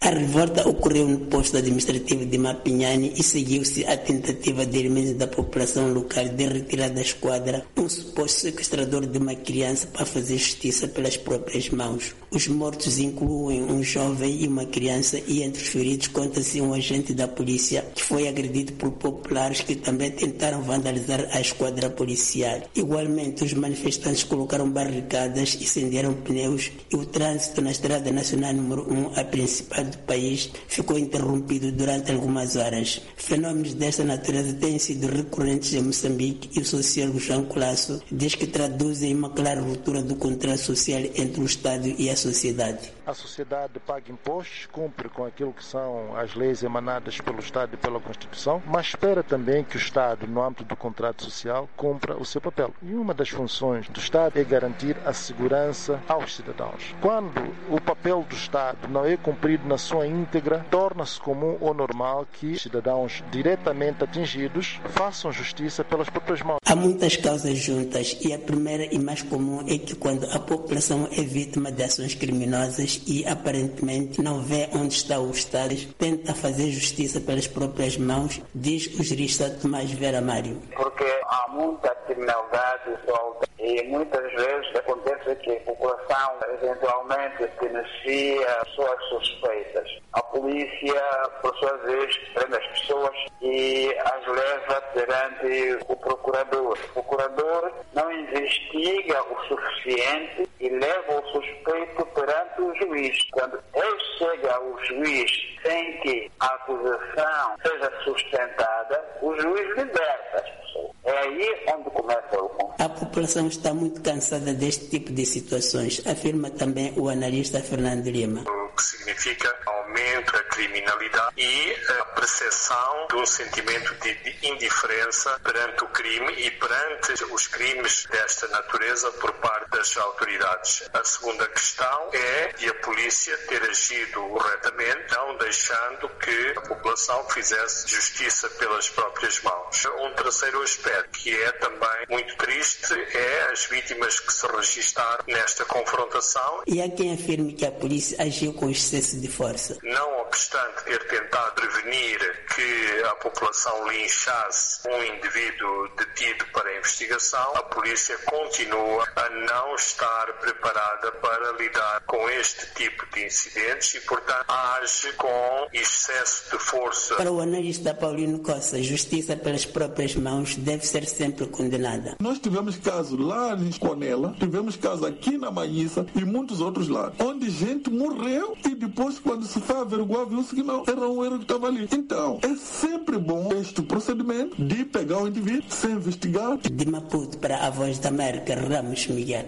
A revolta ocorreu no posto administrativo de Mapinhani e seguiu-se a tentativa de elementos da população local de retirar da esquadra um suposto sequestrador de uma criança para fazer justiça pelas próprias mãos. Os mortos incluem um jovem e uma criança, e entre os feridos conta-se um agente da polícia que foi agredido por populares que também tentaram vandalizar a esquadra policial. Igualmente, os manifestantes colocaram barricadas, incendiaram pneus e o trânsito na Estrada Nacional número 1, a principal do país, ficou interrompido durante algumas horas. Fenômenos desta natureza têm sido recorrentes em Moçambique e o sociólogo João Colasso diz que traduzem uma clara ruptura do contrato social entre o Estado e a sociedade. A sociedade paga impostos, cumpre com aquilo que são as leis emanadas pelo Estado e pela Constituição, mas espera também que o Estado, no âmbito do contrato social, cumpra o seu papel. E uma das funções do Estado é garantir a segurança aos cidadãos. Quando o papel do Estado não é cumprido na sua íntegra, torna-se comum ou normal que cidadãos diretamente atingidos façam justiça pelas próprias mãos. Há muitas causas juntas e a primeira e mais comum é que quando a população é vítima de ações criminosas e aparentemente não vê onde está o Estado, tenta fazer justiça pelas próprias mãos, diz o jurista Tomás Vera Mário. Porque há muita criminalidade solta e muitas vezes acontece que a população eventualmente denuncia pessoas suspeitas. A polícia, por sua vez, prende as pessoas e as leva perante o procurador. O procurador não investiga o suficiente e leva o suspeito perante o juiz. Quando ele chega ao juiz sem que a acusação seja sustentada, o juiz liberta as pessoas. É aí onde começa o conflito. A população está muito cansada deste tipo de situações, afirma também o analista Fernando Lima. O que significa aumento da criminalidade e a percepção de um sentimento de indiferença perante o crime e perante os crimes desta natureza por parte das autoridades. A segunda questão é de a polícia ter agido corretamente, não deixando que a população fizesse justiça pelas próprias mãos. Um terceiro aspecto que é também muito triste é as vítimas que se registaram nesta confrontação. E há quem afirme que a polícia agiu com excesso de força. Não obstante ter tentado prevenir que a população linchasse um indivíduo detido para a investigação, a polícia continua a não estar preparada para lidar com este tipo de incidentes e, portanto, age com excesso de força. Para o analista Paulino Costa, justiça pelas próprias mãos deve ser sempre condenada. Nós tivemos casos lá em Conela, tivemos casos aqui na Manhissa e muitos outros lá, onde gente morreu e depois, quando se foi averiguar, viu-se que não era um erro que estava ali. Então, é sempre bom este procedimento de pegar o indivíduo, ser investigado. De Maputo para a Voz da América, Ramos Miguel.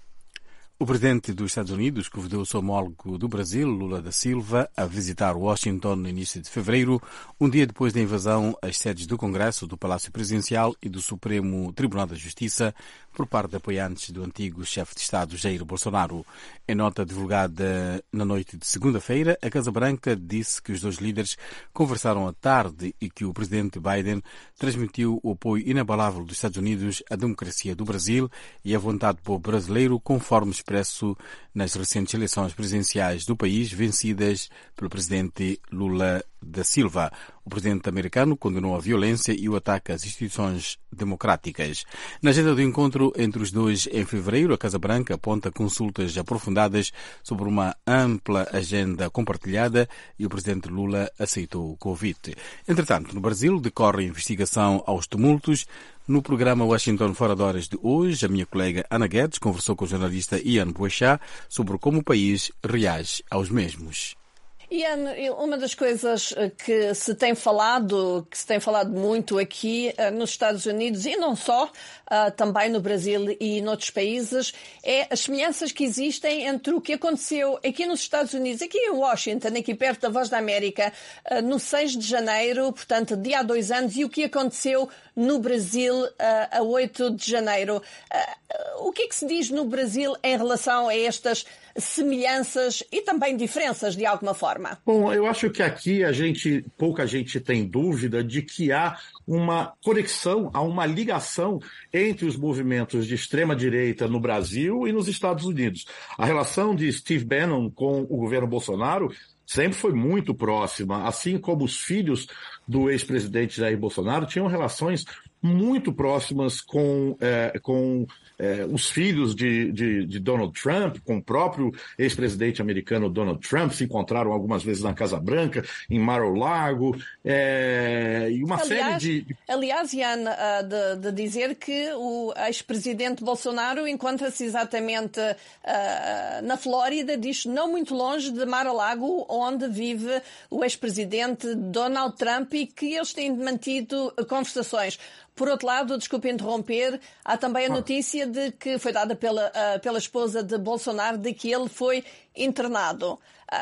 O presidente dos Estados Unidos convidou o seu homólogo do Brasil, Lula da Silva, a visitar Washington no início de fevereiro, um dia depois da invasão às sedes do Congresso, do Palácio Presidencial e do Supremo Tribunal da Justiça por parte de apoiantes do antigo chefe de Estado, Jair Bolsonaro. Em nota divulgada na noite de segunda-feira, a Casa Branca disse que os dois líderes conversaram à tarde e que o presidente Biden transmitiu o apoio inabalável dos Estados Unidos à democracia do Brasil e à vontade do povo brasileiro, conforme expresso nas recentes eleições presidenciais do país, vencidas pelo presidente Lula da Silva. O presidente americano condenou a violência e o ataque às instituições democráticas. Na agenda do encontro entre os dois em fevereiro, a Casa Branca aponta consultas aprofundadas sobre uma ampla agenda compartilhada e o presidente Lula aceitou o convite. Entretanto, no Brasil decorre a investigação aos tumultos. No programa Washington Fora de Horas de hoje, a minha colega Ana Guedes conversou com o jornalista Ian Boechat sobre como o país reage aos mesmos. Ian, uma das coisas que se tem falado muito aqui nos Estados Unidos e não só, também no Brasil e noutros países, é as semelhanças que existem entre o que aconteceu aqui nos Estados Unidos, aqui em Washington, aqui perto da Voz da América, no 6 de janeiro, portanto, dia há 2 anos, e o que aconteceu no Brasil a 8 de janeiro. O que é que se diz no Brasil em relação a estas semelhanças e também diferenças, de alguma forma? forma? Bom, eu acho que aqui pouca gente tem dúvida de que há uma conexão, há uma ligação entre os movimentos de extrema-direita no Brasil e nos Estados Unidos. A relação de Steve Bannon com o governo Bolsonaro sempre foi muito próxima, assim como os filhos do ex-presidente Jair Bolsonaro tinham relações muito próximas com os filhos de Donald Trump, com o próprio ex-presidente americano Donald Trump, se encontraram algumas vezes na Casa Branca, em Mar-a-Lago, e uma série de... Aliás, Ian, de dizer que o ex-presidente Bolsonaro encontra-se exatamente na Flórida, diz não muito longe de Mar-a-Lago, onde vive o ex-presidente Donald Trump, e que eles têm mantido conversações. Por outro lado, desculpe interromper, há também a notícia de que foi dada pela esposa de Bolsonaro de que ele foi internado.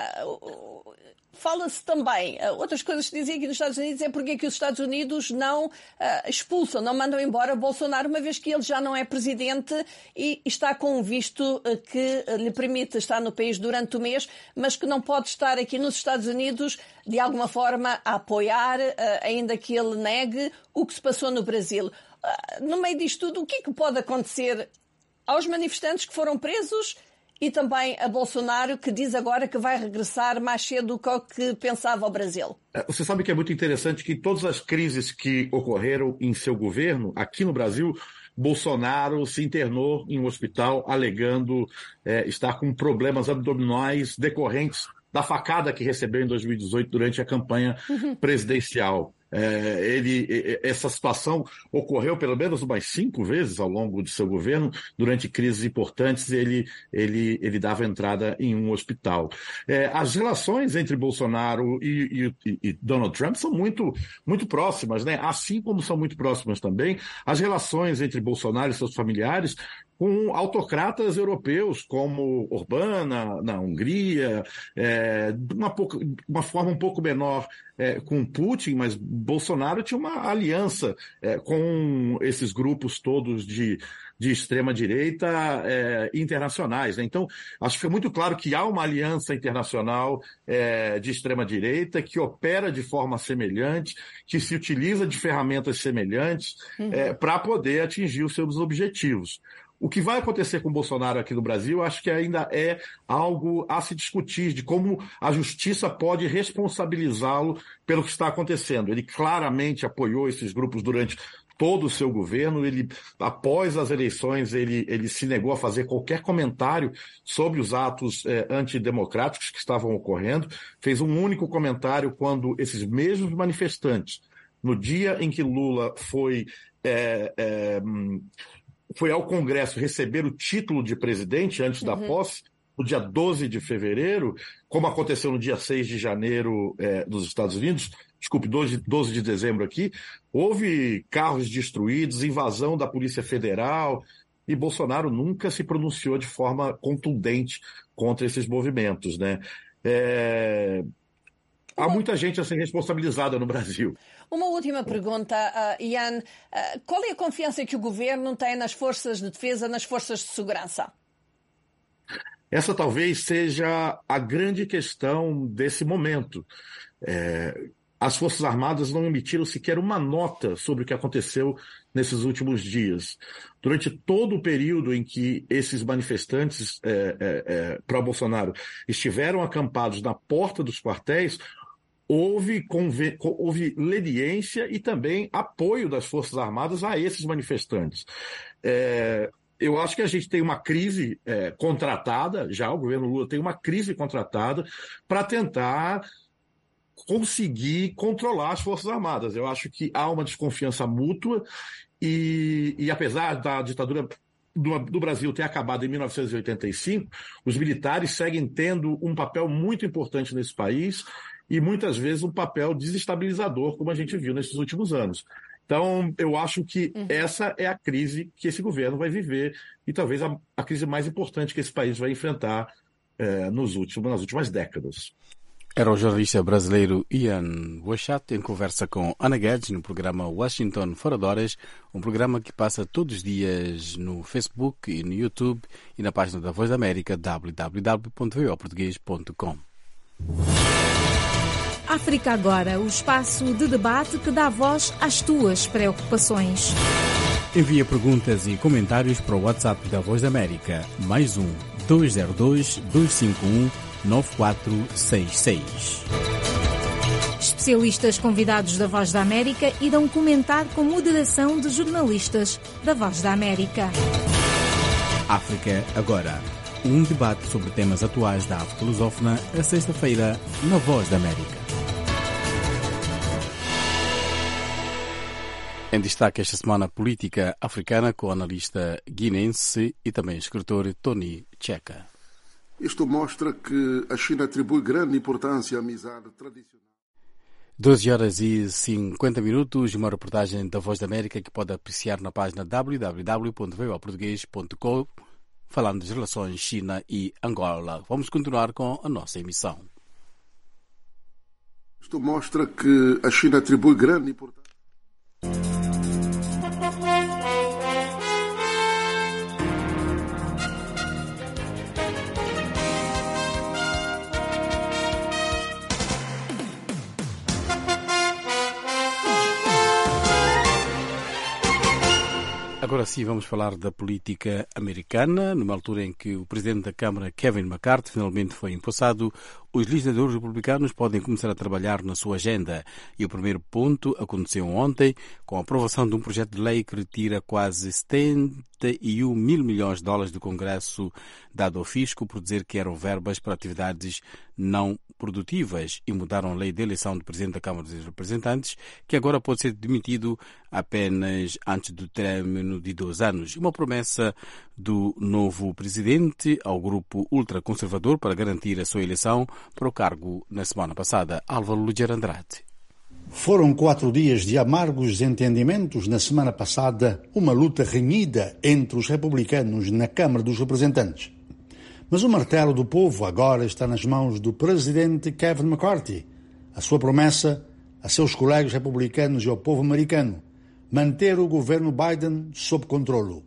Fala-se também, outras coisas que dizem aqui nos Estados Unidos é porque é que os Estados Unidos não expulsam, não mandam embora Bolsonaro, uma vez que ele já não é presidente e está com um visto que lhe permite estar no país durante o mês, mas que não pode estar aqui nos Estados Unidos de alguma forma a apoiar, ainda que ele negue o que se passou no Brasil. No meio disto tudo, o que é que pode acontecer aos manifestantes que foram presos e também a Bolsonaro, que diz agora que vai regressar mais cedo do que o que pensava o Brasil? Você sabe que é muito interessante que todas as crises que ocorreram em seu governo, aqui no Brasil, Bolsonaro se internou em um hospital alegando estar com problemas abdominais decorrentes da facada que recebeu em 2018 durante a campanha presidencial. Essa situação ocorreu pelo menos umas 5 vezes ao longo de seu governo. Durante crises importantes, ele dava entrada em um hospital. As relações entre Bolsonaro e Donald Trump são muito, muito próximas, né? Assim como são muito próximas também as relações entre Bolsonaro e seus familiares com autocratas europeus, como Orbán na Hungria, de uma forma um pouco menor com Putin, mas Bolsonaro tinha uma aliança com esses grupos todos de extrema-direita internacionais, né? Então, acho que é muito claro que há uma aliança internacional de extrema-direita que opera de forma semelhante, que se utiliza de ferramentas semelhantes para poder atingir os seus objetivos. O que vai acontecer com o Bolsonaro aqui no Brasil, acho que ainda é algo a se discutir, de como a justiça pode responsabilizá-lo pelo que está acontecendo. Ele claramente apoiou esses grupos durante todo o seu governo. Após as eleições, ele se negou a fazer qualquer comentário sobre os atos antidemocráticos que estavam ocorrendo. Fez um único comentário quando esses mesmos manifestantes, no dia em que Lula foi ao Congresso receber o título de presidente antes da posse, no dia 12 de fevereiro, como aconteceu no dia 6 de janeiro dos Estados Unidos, 12 de dezembro aqui, houve carros destruídos, invasão da Polícia Federal, e Bolsonaro nunca se pronunciou de forma contundente contra esses movimentos, né? Há muita gente a ser responsabilizada no Brasil. Uma última pergunta, Ian. Qual é a confiança que o governo tem nas forças de defesa, nas forças de segurança? Essa talvez seja a grande questão desse momento. As Forças Armadas não emitiram sequer uma nota sobre o que aconteceu nesses últimos dias. Durante todo o período em que esses manifestantes pró-Bolsonaro estiveram acampados na porta dos quartéis, houve leniência e também apoio das Forças Armadas a esses manifestantes. Eu acho que a gente tem uma crise contratada, já o governo Lula tem uma crise contratada para tentar conseguir controlar as Forças Armadas. Eu acho que há uma desconfiança mútua e apesar da ditadura do Brasil ter acabado em 1985, os militares seguem tendo um papel muito importante nesse país e muitas vezes um papel desestabilizador, como a gente viu nesses últimos anos. Então, eu acho que essa é a crise que esse governo vai viver e talvez a crise mais importante que esse país vai enfrentar nas últimas décadas. Era o jornalista brasileiro Ian Wachat em conversa com Ana Guedes no programa Washington Fora de Horas, um programa que passa todos os dias no Facebook e no YouTube e na página da Voz da América, www.voaportugues.com. África Agora, o espaço de debate que dá voz às tuas preocupações. Envia perguntas e comentários para o WhatsApp da Voz da América, +1 202 251 9466. Especialistas convidados da Voz da América irão comentar com moderação de jornalistas da Voz da América. África Agora, um debate sobre temas atuais da África lusófona, a sexta-feira, na Voz da América. Em destaque esta semana, política africana com o analista guinense e também escritor Tony Checa. Isto mostra que a China atribui grande importância à amizade tradicional. 12h50, uma reportagem da Voz da América que pode apreciar na página www.voaportugues.com, falando das relações China e Angola. Vamos continuar com a nossa emissão. Isto mostra que a China atribui grande importância. Agora sim, vamos falar da política americana. Numa altura em que o presidente da Câmara, Kevin McCarthy, finalmente foi empossado, os legisladores republicanos podem começar a trabalhar na sua agenda. E o primeiro ponto aconteceu ontem, com a aprovação de um projeto de lei que retira quase 71 mil milhões de dólares do Congresso dado ao fisco por dizer que eram verbas para atividades não produtivas, e mudaram a lei de eleição do presidente da Câmara dos Representantes, que agora pode ser demitido apenas antes do término de 2 anos. Uma promessa do novo presidente ao grupo ultraconservador para garantir a sua eleição para o cargo na semana passada. Álvaro Luger Andrade. Foram 4 dias de amargos desentendimentos na semana passada, uma luta renhida entre os republicanos na Câmara dos Representantes. Mas o martelo do povo agora está nas mãos do presidente Kevin McCarthy. A sua promessa a seus colegas republicanos e ao povo americano: manter o governo Biden sob controlo.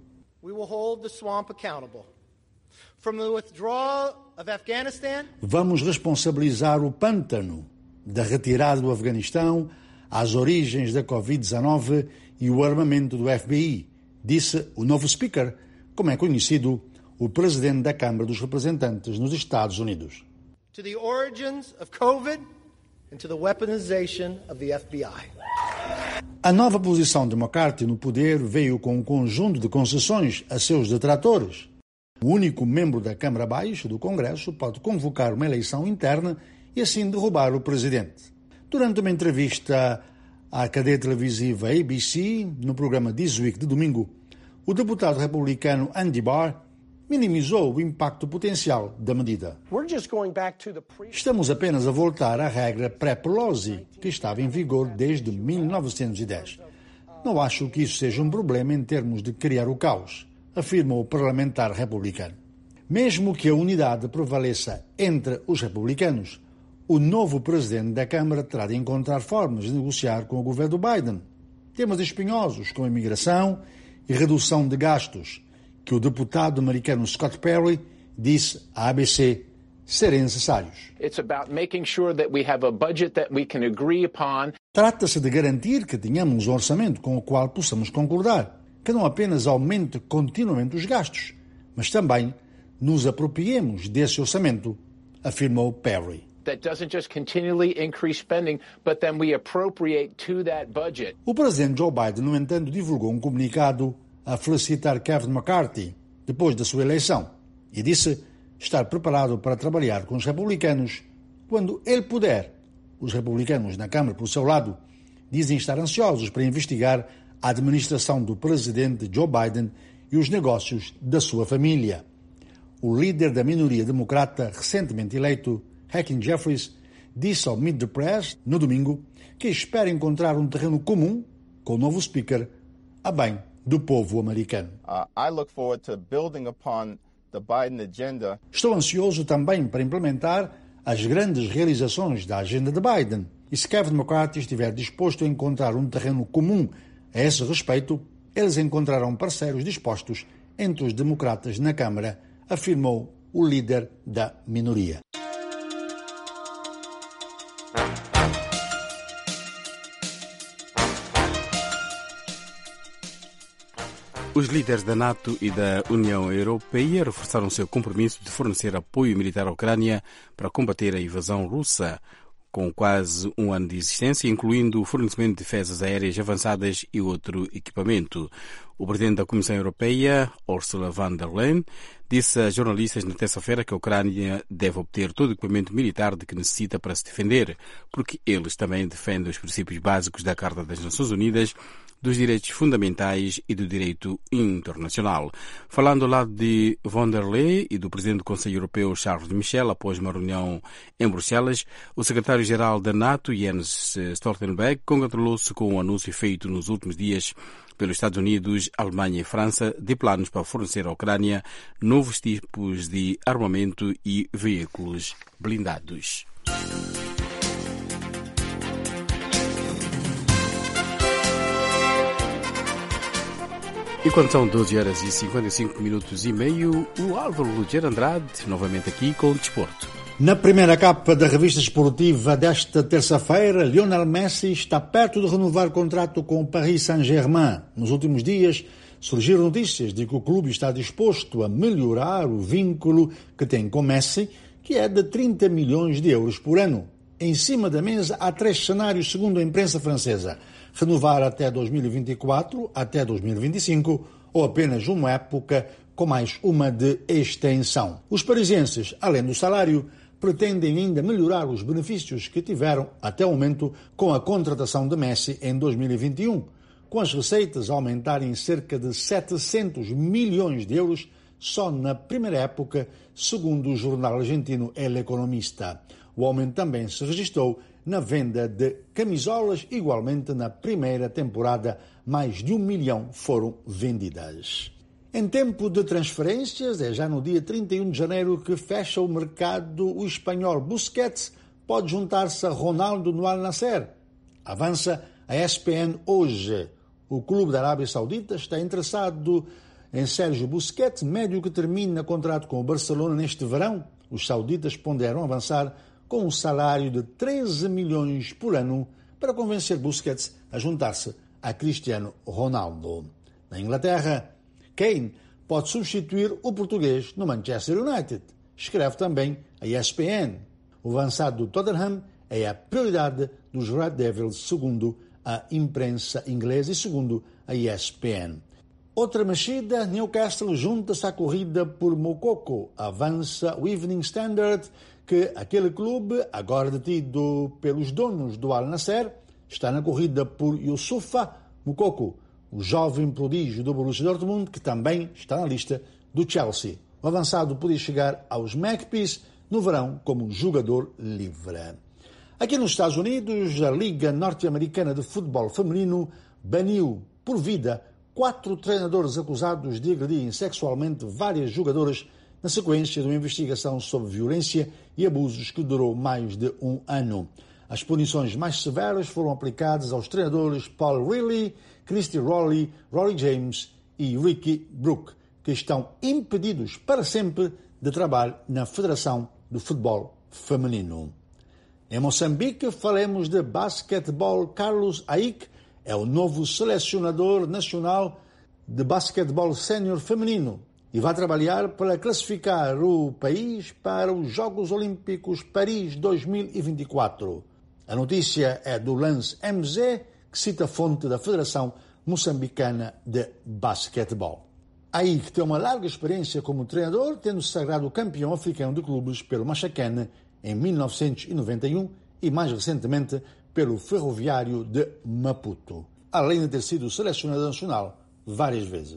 Vamos responsabilizar o pântano da retirada do Afeganistão, às origens da Covid-19 e o armamento do FBI, disse o novo speaker, como é conhecido, o presidente da Câmara dos Representantes nos Estados Unidos. To the origins of COVID and to the weaponization of the FBI. A nova posição de McCarthy no poder veio com um conjunto de concessões a seus detratores. O único membro da Câmara Baixa do Congresso pode convocar uma eleição interna e assim derrubar o presidente. Durante uma entrevista à cadeia televisiva ABC, no programa This Week de domingo, o deputado republicano Andy Barr minimizou o impacto potencial da medida. Estamos apenas a voltar à regra pré-Pelosi, que estava em vigor desde 1910. Não acho que isso seja um problema em termos de criar o caos, afirmou o parlamentar republicano. Mesmo que a unidade prevaleça entre os republicanos, o novo presidente da Câmara terá de encontrar formas de negociar com o governo Biden temas espinhosos como imigração e redução de gastos, que o deputado americano Scott Perry disse à ABC serem necessários. Trata-se de garantir que tenhamos um orçamento com o qual possamos concordar, que não apenas aumente continuamente os gastos, mas também nos apropriemos desse orçamento, afirmou Perry. O presidente Joe Biden, no entanto, divulgou um comunicado a felicitar Kevin McCarthy depois da sua eleição e disse estar preparado para trabalhar com os republicanos quando ele puder. Os republicanos na Câmara, por seu lado, dizem estar ansiosos para investigar a administração do presidente Joe Biden e os negócios da sua família. O líder da minoria democrata recentemente eleito, Hakeem Jeffries, disse ao Meet the Press, no domingo, que espera encontrar um terreno comum com o novo speaker a bem do povo americano. Estou ansioso também para implementar as grandes realizações da agenda de Biden. E se Kevin McCarthy estiver disposto a encontrar um terreno comum a esse respeito, eles encontrarão parceiros dispostos entre os democratas na Câmara, afirmou o líder da minoria. Os líderes da NATO e da União Europeia reforçaram seu compromisso de fornecer apoio militar à Ucrânia para combater a invasão russa, com quase um ano de existência, incluindo o fornecimento de defesas aéreas avançadas e outro equipamento. O presidente da Comissão Europeia, Ursula von der Leyen, disse a jornalistas na terça-feira que a Ucrânia deve obter todo o equipamento militar de que necessita para se defender, porque eles também defendem os princípios básicos da Carta das Nações Unidas, dos direitos fundamentais e do direito internacional. Falando ao lado de von der Leyen e do presidente do Conselho Europeu, Charles Michel, após uma reunião em Bruxelas, o secretário-geral da NATO, Jens Stoltenberg, congratulou-se com o anúncio feito nos últimos dias pelos Estados Unidos, Alemanha e França de planos para fornecer à Ucrânia novos tipos de armamento e veículos blindados. E quando são 12h55 o Álvaro Lugero Andrade, novamente aqui com o desporto. Na primeira capa da revista esportiva desta terça-feira, Lionel Messi está perto de renovar contrato com o Paris Saint-Germain. Nos últimos dias, surgiram notícias de que o clube está disposto a melhorar o vínculo que tem com Messi, que é de 30 milhões de euros por ano. Em cima da mesa há 3 cenários, segundo a imprensa francesa. Renovar até 2024, até 2025 ou apenas uma época com mais uma de extensão. Os parisienses, além do salário, pretendem ainda melhorar os benefícios que tiveram até o momento com a contratação de Messi em 2021, com as receitas aumentarem cerca de 700 milhões de euros só na primeira época, segundo o jornal argentino El Economista. O aumento também se registrou na venda de camisolas, igualmente na primeira temporada, mais de 1 milhão foram vendidas. Em tempo de transferências, é já no dia 31 de janeiro que fecha o mercado. O espanhol Busquets pode juntar-se a Ronaldo no Al Nassr. Avança a ESPN hoje. O clube da Arábia Saudita está interessado em Sérgio Busquets, médio que termina contrato com o Barcelona neste verão. Os sauditas ponderam avançar com um salário de 13 milhões por ano para convencer Busquets a juntar-se a Cristiano Ronaldo. Na Inglaterra, Kane pode substituir o português no Manchester United. Escreve também a ESPN. O avançado do Tottenham é a prioridade dos Red Devils, segundo a imprensa inglesa e segundo a ESPN. Outra mexida, Newcastle junta-se à corrida por Moukoko. Avança o Evening Standard que aquele clube, agora detido pelos donos do Al Nassr, está na corrida por Youssoufa Moukoko, o jovem prodígio do Borussia Dortmund, que também está na lista do Chelsea. O avançado podia chegar aos Magpies no verão como jogador livre. Aqui nos Estados Unidos, a Liga Norte-Americana de Futebol Feminino baniu por vida 4 treinadores acusados de agredirem sexualmente várias jogadoras na sequência de uma investigação sobre violência e abusos que durou mais de 1 ano. As punições mais severas foram aplicadas aos treinadores Paul Riley, Christy Rowley, Rory James e Ricky Brook, que estão impedidos para sempre de trabalho na Federação do Futebol Feminino. Em Moçambique, falemos de basquetebol. Carlos Aik é o novo selecionador nacional de basquetebol sénior feminino e vai trabalhar para classificar o país para os Jogos Olímpicos Paris 2024. A notícia é do Lance MZ, que cita a fonte da Federação Moçambicana de Basquetebol. Aí que tem uma larga experiência como treinador, tendo se sagrado campeão africano de clubes pelo Machacane em 1991 e mais recentemente pelo Ferroviário de Maputo, além de ter sido selecionador nacional várias vezes.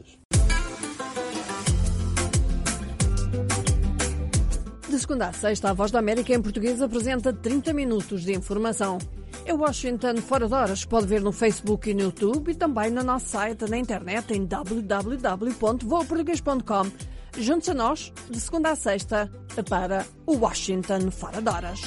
De segunda a sexta, a Voz da América em português apresenta 30 minutos de informação. É Washington Fora de Horas, pode ver no Facebook e no YouTube e também no nosso site na internet em www.voaportugues.com. Junte-se a nós, de segunda a sexta, para o Washington Fora de Horas.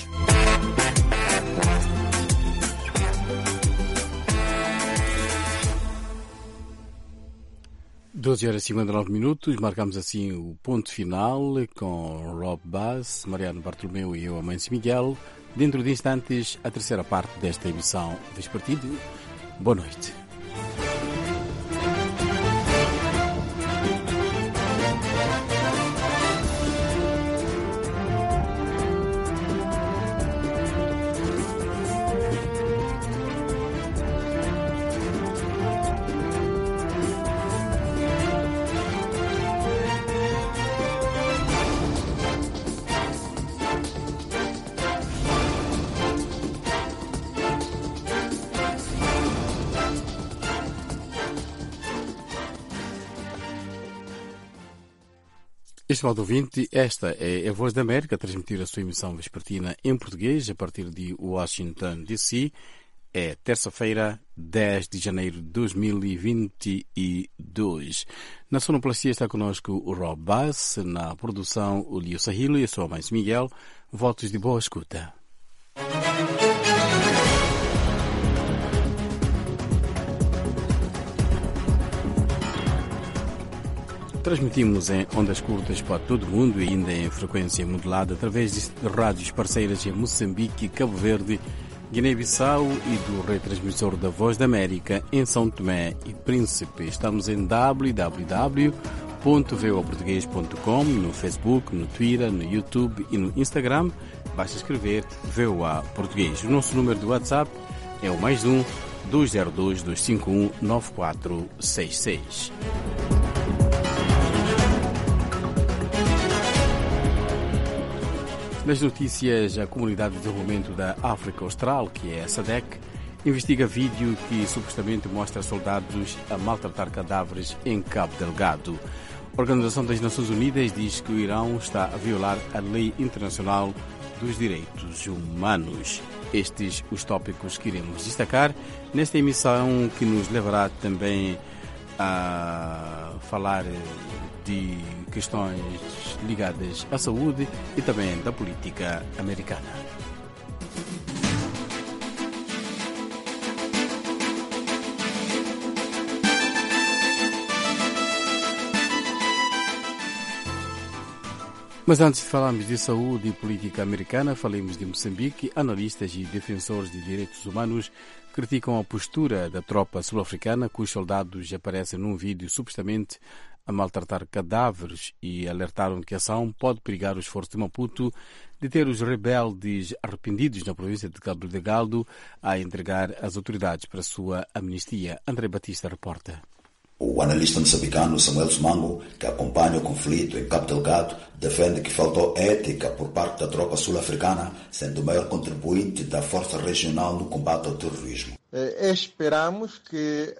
12h59, marcamos assim o ponto final com Rob Bass, Mariano Bartolomeu e eu, Amâncio Miguel. Dentro de instantes, a terceira parte desta emissão Vespertino. Boa noite. estimado ouvinte, esta é a Voz da América, a transmitir a sua emissão vespertina em português a partir de Washington, D.C. É terça-feira, 10 de janeiro de 2022. Na sonoplastia está conosco o Rob Bass, na produção o Lio Sahilo e a sua mãe Miguel. Votos de boa escuta. Transmitimos em ondas curtas para todo o mundo e ainda em frequência modulada através de rádios parceiras em Moçambique, Cabo Verde, Guiné-Bissau e do retransmissor da Voz da América em São Tomé e Príncipe. Estamos em www.voaportugues.com, no Facebook, no Twitter, no YouTube e no Instagram. Basta escrever VOA Português. O nosso número de WhatsApp é o +1 202 251 9466. Nas notícias, a Comunidade de Desenvolvimento da África Austral, que é a SADC, investiga vídeo que supostamente mostra soldados a maltratar cadáveres em Cabo Delgado. A Organização das Nações Unidas diz que o Irão está a violar a lei internacional dos direitos humanos. Estes os tópicos que iremos destacar nesta emissão, que nos levará também a falar de questões ligadas à saúde e também da política americana. Mas antes de falarmos de saúde e política americana, falemos de Moçambique. Analistas e defensores de direitos humanos criticam a postura da tropa sul-africana, cujos soldados aparecem num vídeo supostamente a maltratar cadáveres, e alertaram que a ação pode perigar o esforço de Maputo de ter os rebeldes arrependidos na província de Cabo Delgado a entregar às autoridades para sua amnistia. André Batista reporta. O analista moçambicano Samuel Sumango, que acompanha o conflito em Cabo Delgado, defende que faltou ética por parte da tropa sul-africana, sendo o maior contribuinte da força regional no combate ao terrorismo. Esperamos que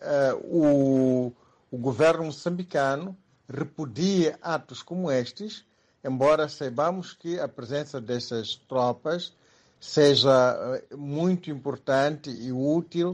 o governo moçambicano repudie atos como estes, embora saibamos que a presença dessas tropas seja muito importante e útil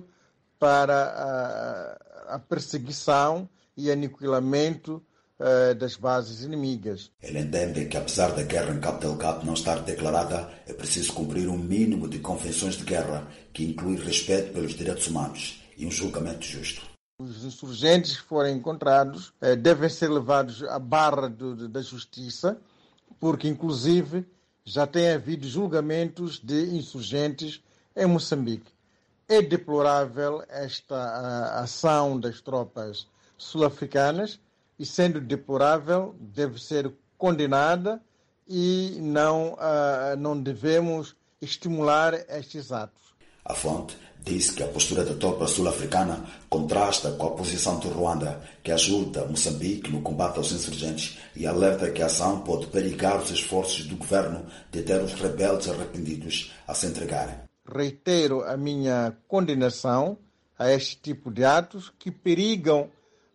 para a perseguição e aniquilamento das bases inimigas. Ele entende que, apesar da guerra em Cabo Delgado não estar declarada, é preciso cumprir um mínimo de convenções de guerra, que inclui respeito pelos direitos humanos e um julgamento justo. Os insurgentes que forem encontrados devem ser levados à barra da justiça, porque, inclusive, já tem havido julgamentos de insurgentes em Moçambique. É deplorável esta ação das tropas sul-africanas e, sendo deplorável, deve ser condenada e não devemos estimular estes atos. A fonte diz que a postura da tropa sul-africana contrasta com a posição de Ruanda, que ajuda Moçambique no combate aos insurgentes, e alerta que a ação pode perigar os esforços do governo de ter os rebeldes arrependidos a se entregarem. Reitero a minha condenação a este tipo de atos que perigam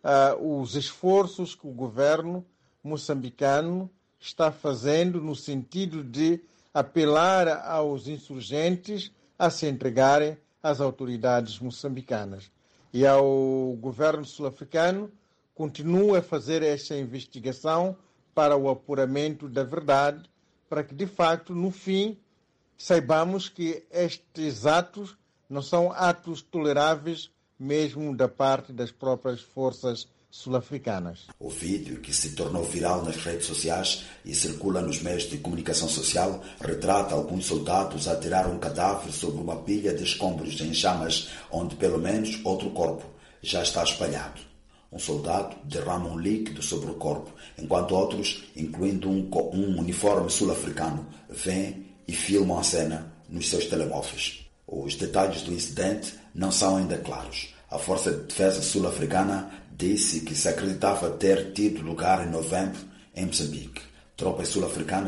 os esforços que o governo moçambicano está fazendo no sentido de apelar aos insurgentes a se entregarem às autoridades moçambicanas. E ao governo sul-africano continua a fazer esta investigação para o apuramento da verdade, para que, de facto, no fim, saibamos que estes atos não são atos toleráveis, mesmo da parte das próprias forças sul-africanas. O vídeo, que se tornou viral nas redes sociais e circula nos meios de comunicação social, retrata alguns soldados a tirar um cadáver sobre uma pilha de escombros em chamas, onde pelo menos outro corpo já está espalhado. Um soldado derrama um líquido sobre o corpo, enquanto outros, incluindo um uniforme sul-africano, vêm e filmam a cena nos seus telemóveis. Os detalhes do incidente não são ainda claros. A Força de Defesa sul-africana disse que se acreditava ter tido lugar em novembro em Moçambique. Tropas sul-africanas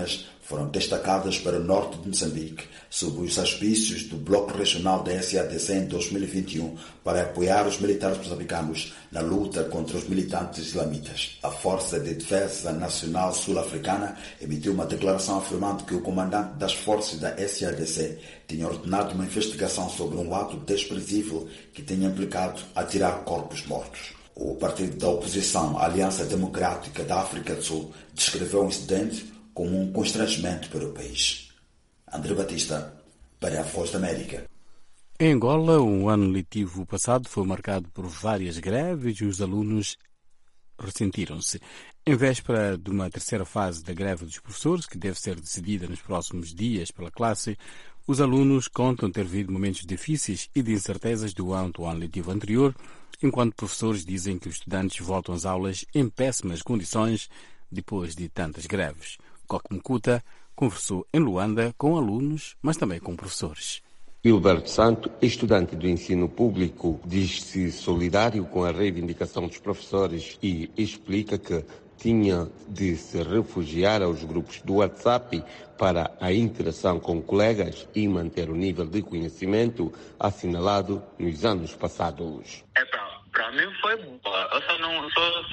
foram destacadas para o norte de Moçambique, sob os auspícios do Bloco Regional da SADC em 2021, para apoiar os militares moçambicanos na luta contra os militantes islamitas. A Força de Defesa Nacional Sul-Africana emitiu uma declaração afirmando que o comandante das forças da SADC tinha ordenado uma investigação sobre um ato desprezível que tinha implicado atirar corpos mortos. O partido da oposição, a Aliança Democrática da África do Sul, descreveu o incidente como um constrangimento para o país. André Batista, para a Voz da América. Em Angola, o ano letivo passado foi marcado por várias greves e os alunos ressentiram-se. Em véspera de uma terceira fase da greve dos professores, que deve ser decidida nos próximos dias pela classe, os alunos contam ter vivido momentos difíceis e de incertezas durante o ano letivo anterior, enquanto professores dizem que os estudantes voltam às aulas em péssimas condições depois de tantas greves. Koki Mkuta conversou em Luanda com alunos, mas também com professores. Hilberto Santo, estudante do ensino público, diz-se solidário com a reivindicação dos professores e explica que tinha de se refugiar aos grupos do WhatsApp para a interação com colegas e manter o nível de conhecimento assinalado nos anos passados. Para mim foi boa. Eu só não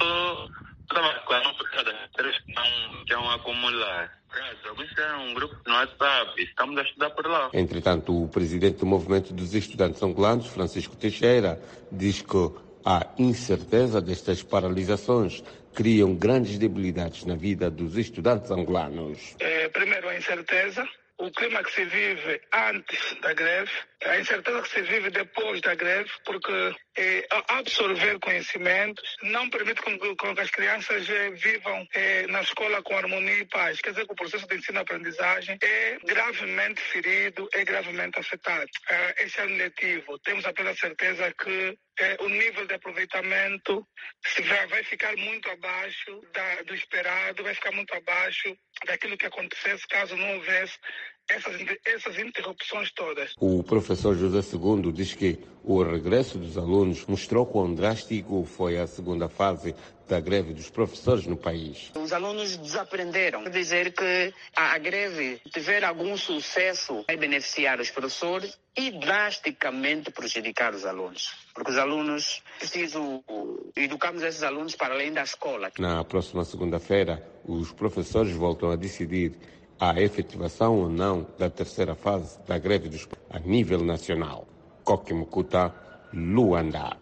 que é um acumular. É um grupo no WhatsApp, estamos a estudar por lá. Entretanto, o presidente do Movimento dos Estudantes Angolanos, Francisco Teixeira, diz que a incerteza destas paralisações criam grandes debilidades na vida dos estudantes angolanos. Primeiro, a incerteza. O clima que se vive antes da greve, a incerteza que se vive depois da greve, porque absorver conhecimentos não permite que as crianças vivam na escola com harmonia e paz. Quer dizer que o processo de ensino-aprendizagem é gravemente ferido, é gravemente afetado. Este ano letivo, temos a plena certeza que o nível de aproveitamento vai ficar muito abaixo do esperado, vai ficar muito abaixo daquilo que acontecesse caso não houvesse essas interrupções todas. O professor José II diz que o regresso dos alunos mostrou quão drástico foi a segunda fase da greve dos professores no país. Os alunos desaprenderam. Quer dizer que a greve tiver algum sucesso vai beneficiar os professores e drasticamente prejudicar os alunos. Porque os alunos, preciso educarmos esses alunos para além da escola. Na próxima segunda-feira, os professores voltam a decidir a efetivação ou não da terceira fase da greve dos a nível nacional. Koki Mkuta, Luanda.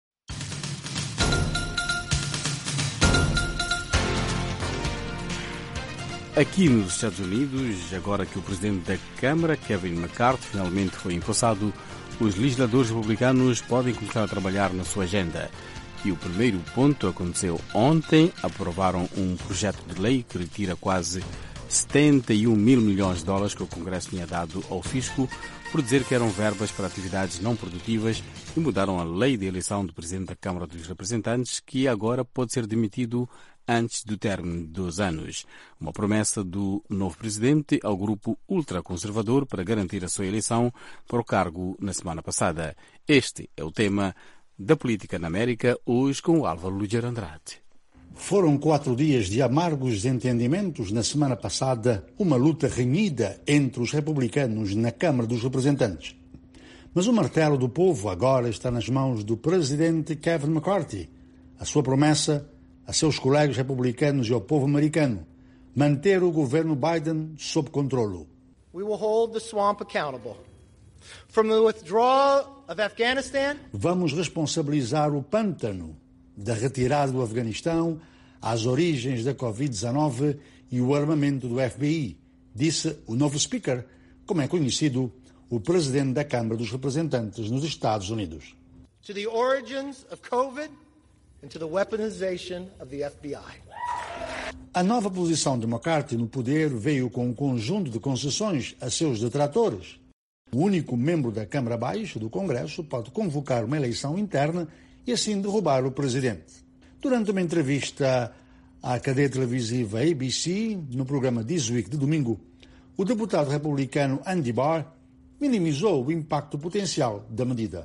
Aqui nos Estados Unidos, agora que o presidente da Câmara, Kevin McCarthy, finalmente foi empossado, os legisladores republicanos podem começar a trabalhar na sua agenda. E o primeiro ponto aconteceu ontem. Aprovaram um projeto de lei que retira quase 71 mil milhões de dólares que o Congresso tinha dado ao fisco por dizer que eram verbas para atividades não produtivas e mudaram a lei de eleição do presidente da Câmara dos Representantes, que agora pode ser demitido antes do término de 2 anos. Uma promessa do novo presidente ao grupo ultraconservador para garantir a sua eleição para o cargo na semana passada. Este é o tema da Política na América, hoje com o Álvaro Lúger Andrade. Foram 4 dias de amargos desentendimentos na semana passada, uma luta renhida entre os republicanos na Câmara dos Representantes. Mas o martelo do povo agora está nas mãos do presidente Kevin McCarthy. A sua promessa a seus colegas republicanos e ao povo americano: manter o governo Biden sob controlo. We will hold the swamp accountable. From the withdrawal of Afghanistan, vamos responsabilizar o pântano da retirada do Afeganistão às origens da Covid-19 e o armamento do FBI, disse o novo speaker, como é conhecido, o presidente da Câmara dos Representantes nos Estados Unidos. To the origins of COVID and to the weaponization of the FBI. A nova posição de McCarthy no poder veio com um conjunto de concessões a seus detratores. O único membro da Câmara Baixa do Congresso pode convocar uma eleição interna e assim derrubar o presidente. Durante uma entrevista à cadeia televisiva ABC, no programa This Week de domingo, o deputado republicano Andy Barr minimizou o impacto potencial da medida.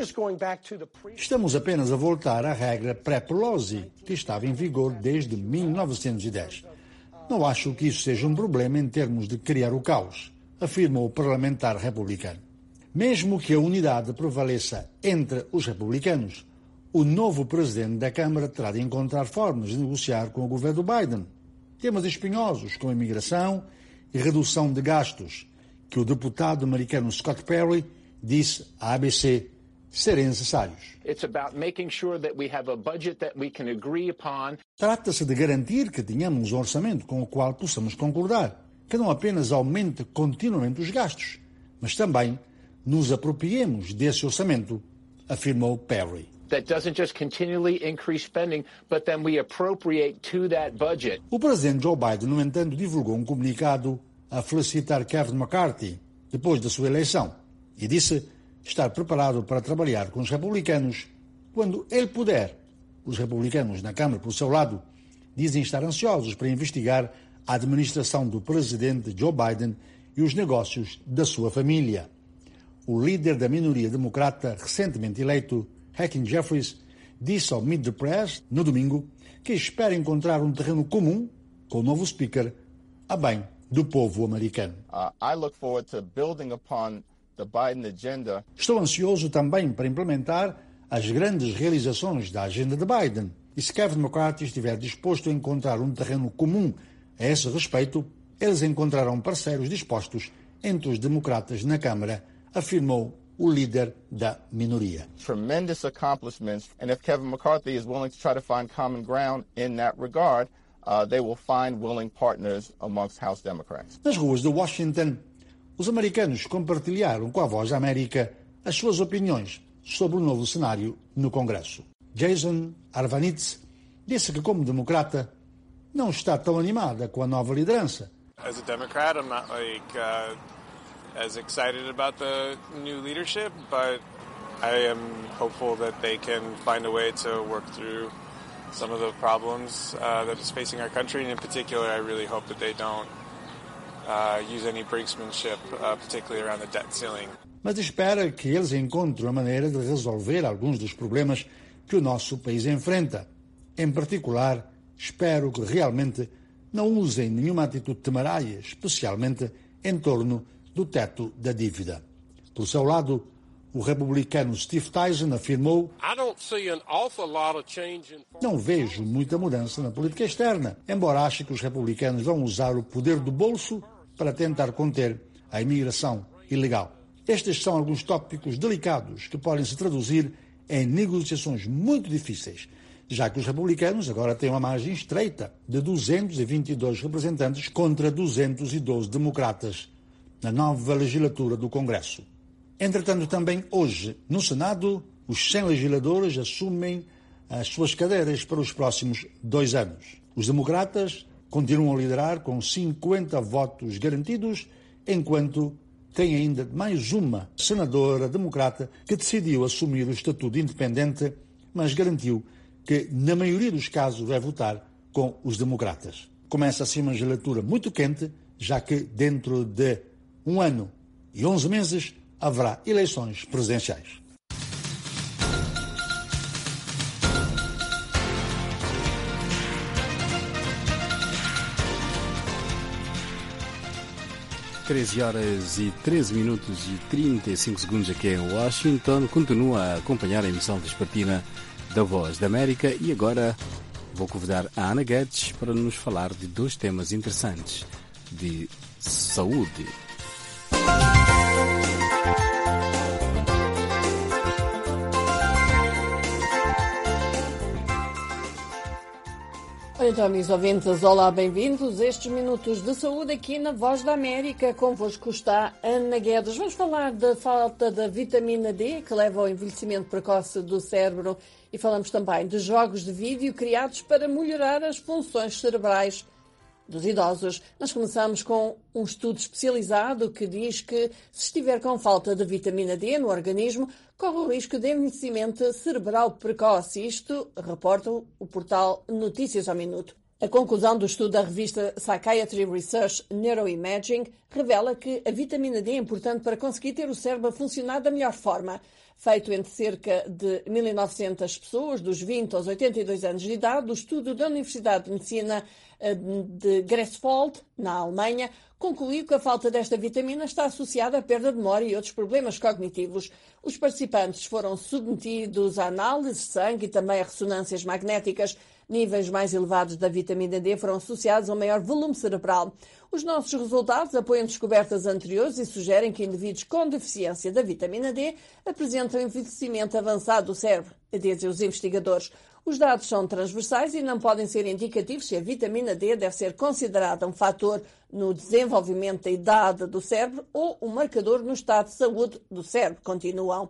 Estamos apenas a voltar à regra pré-Pelosi, que estava em vigor desde 1910. Não acho que isso seja um problema em termos de criar o caos, afirmou o parlamentar republicano. Mesmo que a unidade prevaleça entre os republicanos, o novo presidente da Câmara terá de encontrar formas de negociar com o governo Biden temas espinhosos como imigração e redução de gastos, que o deputado americano Scott Perry disse à ABC serem necessários. Trata-se de garantir que tenhamos um orçamento com o qual possamos concordar, que não apenas aumente continuamente os gastos, mas também nos apropriemos desse orçamento, afirmou Perry. O presidente Joe Biden, no entanto, divulgou um comunicado a felicitar Kevin McCarthy depois da sua eleição e disse estar preparado para trabalhar com os republicanos quando ele puder. Os republicanos na Câmara, por seu lado, dizem estar ansiosos para investigar a administração do presidente Joe Biden e os negócios da sua família. O líder da minoria democrata recentemente eleito, Hakeem Jeffries, disse ao Meet the Press, no domingo, que espera encontrar um terreno comum com o novo speaker a bem do povo americano. Estou ansioso também para implementar as grandes realizações da agenda de Biden. E se Kevin McCarthy estiver disposto a encontrar um terreno comum a esse respeito, eles encontrarão parceiros dispostos entre os democratas na Câmara, afirmou o líder da minoria. Tremendous accomplishments, and if Kevin McCarthy is willing to try to find common ground in that regard, they will find willing partners amongst House Democrats. Nas ruas de Washington, os americanos compartilharam com a Voz da América as suas opiniões sobre o novo cenário no Congresso. Jason Arvanitz disse que, como democrata, não está tão animada com a nova liderança. As a Democrat, I'm not as excited about the new leadership, but I am hopeful that they can find a way to work through some of the problems that is facing our country, and in particular, I really hope that they don't use any brinksmanship, particularly around the debt ceiling. Mas espera que eles encontrem a maneira de resolver alguns dos problemas que o nosso país enfrenta. Em particular, espero que realmente não usem nenhuma atitude temerária, especialmente em torno do teto da dívida. Por seu lado, o republicano Steve Tyson afirmou: não vejo muita mudança na política externa, embora ache que os republicanos vão usar o poder do bolso para tentar conter a imigração ilegal. Estes são alguns tópicos delicados que podem se traduzir em negociações muito difíceis, já que os republicanos agora têm uma margem estreita de 222 representantes contra 212 democratas na nova legislatura do Congresso. Entretanto, também hoje, no Senado, os 100 legisladores assumem as suas cadeiras para os próximos 2 anos. Os democratas continuam a liderar com 50 votos garantidos, enquanto tem ainda mais uma senadora democrata que decidiu assumir o estatuto independente, mas garantiu que, na maioria dos casos, vai votar com os democratas. Começa assim uma legislatura muito quente, já que dentro de 1 ano e 11 meses haverá eleições presidenciais. Treze horas e 13 minutos e 35 segundos aqui em Washington. Continua a acompanhar a emissão vespertina da Voz da América e agora vou convidar a Ana Guedes para nos falar de 2 temas interessantes de saúde. Então, amigos ouvintes, olá, bem-vindos a estes minutos de saúde aqui na Voz da América. Convosco está Ana Guedes. Vamos falar da falta da vitamina D, que leva ao envelhecimento precoce do cérebro, e falamos também de jogos de vídeo criados para melhorar as funções cerebrais dos idosos. Nós começamos com um estudo especializado que diz que se estiver com falta de vitamina D no organismo, corre o risco de envelhecimento cerebral precoce. Isto reporta o portal Notícias ao Minuto. A conclusão do estudo da revista Psychiatry Research Neuroimaging revela que a vitamina D é importante para conseguir ter o cérebro a funcionar da melhor forma. Feito entre cerca de 1.900 pessoas, dos 20 aos 82 anos de idade, o estudo da Universidade de Medicina de Greifswald, na Alemanha, concluiu que a falta desta vitamina está associada à perda de memória e outros problemas cognitivos. Os participantes foram submetidos a análises de sangue e também a ressonâncias magnéticas. Níveis mais elevados da vitamina D foram associados a um maior volume cerebral. Os nossos resultados apoiam descobertas anteriores e sugerem que indivíduos com deficiência da vitamina D apresentam envelhecimento avançado do cérebro, dizem os investigadores. Os dados são transversais e não podem ser indicativos se a vitamina D deve ser considerada um fator no desenvolvimento da idade do cérebro ou um marcador no estado de saúde do cérebro, continuam.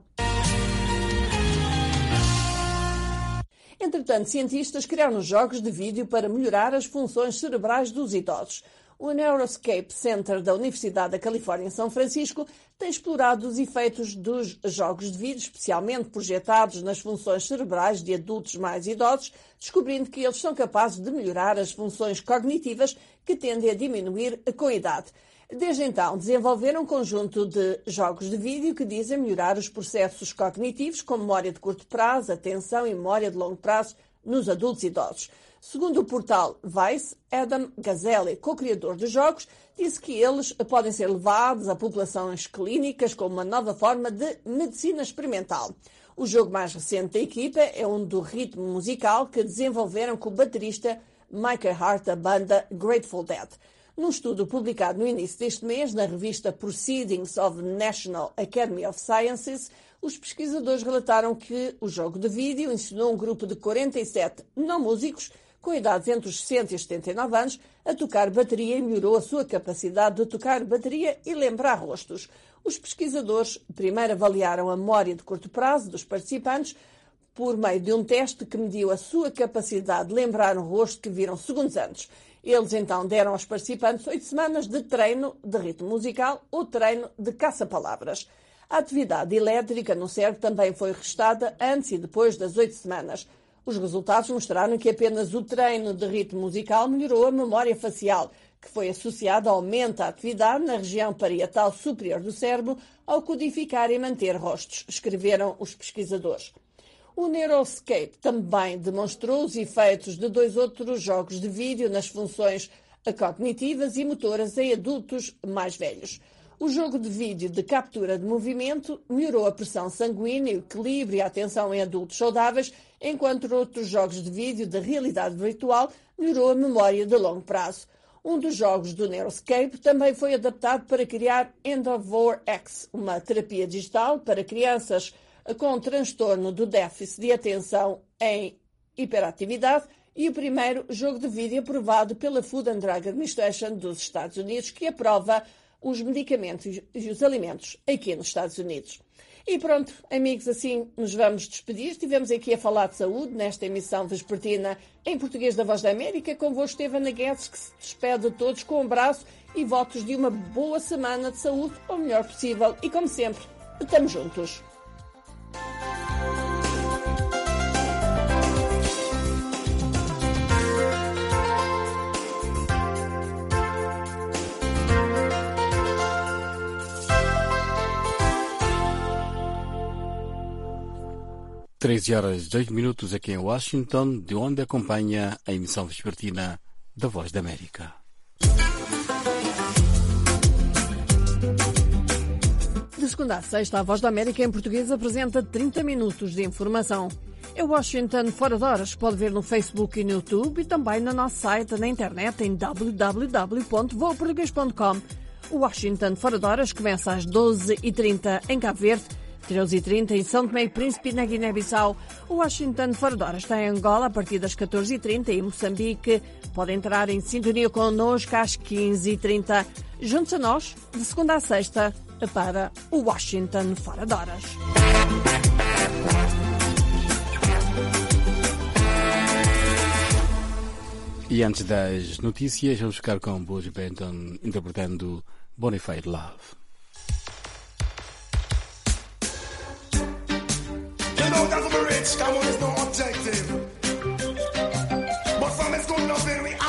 Entretanto, cientistas criaram jogos de vídeo para melhorar as funções cerebrais dos idosos. O Neuroscape Center da Universidade da Califórnia em São Francisco tem explorado os efeitos dos jogos de vídeo, especialmente projetados nas funções cerebrais de adultos mais idosos, descobrindo que eles são capazes de melhorar as funções cognitivas que tendem a diminuir com a idade. Desde então, desenvolveram um conjunto de jogos de vídeo que dizem melhorar os processos cognitivos, como memória de curto prazo, atenção e memória de longo prazo nos adultos idosos. Segundo o portal Vice, Adam Gazelli, co-criador dos jogos, disse que eles podem ser levados a populações clínicas como uma nova forma de medicina experimental. O jogo mais recente da equipa é um do ritmo musical que desenvolveram com o baterista Micah Hart da banda Grateful Dead. Num estudo publicado no início deste mês na revista Proceedings of the National Academy of Sciences, os pesquisadores relataram que o jogo de vídeo ensinou um grupo de 47 não músicos com idades entre os 60 e os 79 anos a tocar bateria e melhorou a sua capacidade de tocar bateria e lembrar rostos. Os pesquisadores primeiro avaliaram a memória de curto prazo dos participantes por meio de um teste que mediu a sua capacidade de lembrar um rosto que viram segundos antes. Eles então deram aos participantes 8 semanas de treino de ritmo musical ou treino de caça-palavras. A atividade elétrica no cérebro também foi restada antes e depois das 8 semanas. Os resultados mostraram que apenas o treino de ritmo musical melhorou a memória facial, que foi associada ao aumento da atividade na região parietal superior do cérebro ao codificar e manter rostos, escreveram os pesquisadores. O Neuroscape também demonstrou os efeitos de 2 outros jogos de vídeo nas funções cognitivas e motoras em adultos mais velhos. O jogo de vídeo de captura de movimento melhorou a pressão sanguínea, o equilíbrio e a atenção em adultos saudáveis, enquanto outros jogos de vídeo de realidade virtual melhorou a memória de longo prazo. Um dos jogos do Neuroscape também foi adaptado para criar Endeavor X, uma terapia digital para crianças com transtorno do déficit de atenção em hiperatividade e o primeiro jogo de vídeo aprovado pela Food and Drug Administration dos Estados Unidos, que aprova os medicamentos e os alimentos aqui nos Estados Unidos. E pronto, amigos, assim nos vamos despedir. Estivemos aqui a falar de saúde nesta emissão vespertina em português da Voz da América. Convosco esteve Ana Guedes, que se despede a todos com um abraço e votos de uma boa semana de saúde, o melhor possível. E como sempre, estamos juntos. Horas 2 minutos aqui em Washington, de onde acompanha a emissão vespertina da Voz da América. De segunda a sexta, a Voz da América em português apresenta 30 minutos de informação. É Washington fora de horas, pode ver no Facebook e no YouTube e também no nosso site na internet em www.voaportugues.com. O Washington fora de horas começa às 12h30 em Cabo Verde, 13h30 em São Tomé e Príncipe, na Guiné-Bissau. O Washington fora de horas está em Angola a partir das 14h30 e em Moçambique. Pode entrar em sintonia connosco às 15h30. Juntos a nós, de segunda a sexta, para o Washington fora de horas. E antes das notícias, vamos ficar com Bush Benton interpretando Bonafide Love. You know that I'm rich, come on, it's no objective. But from it's good enough, then we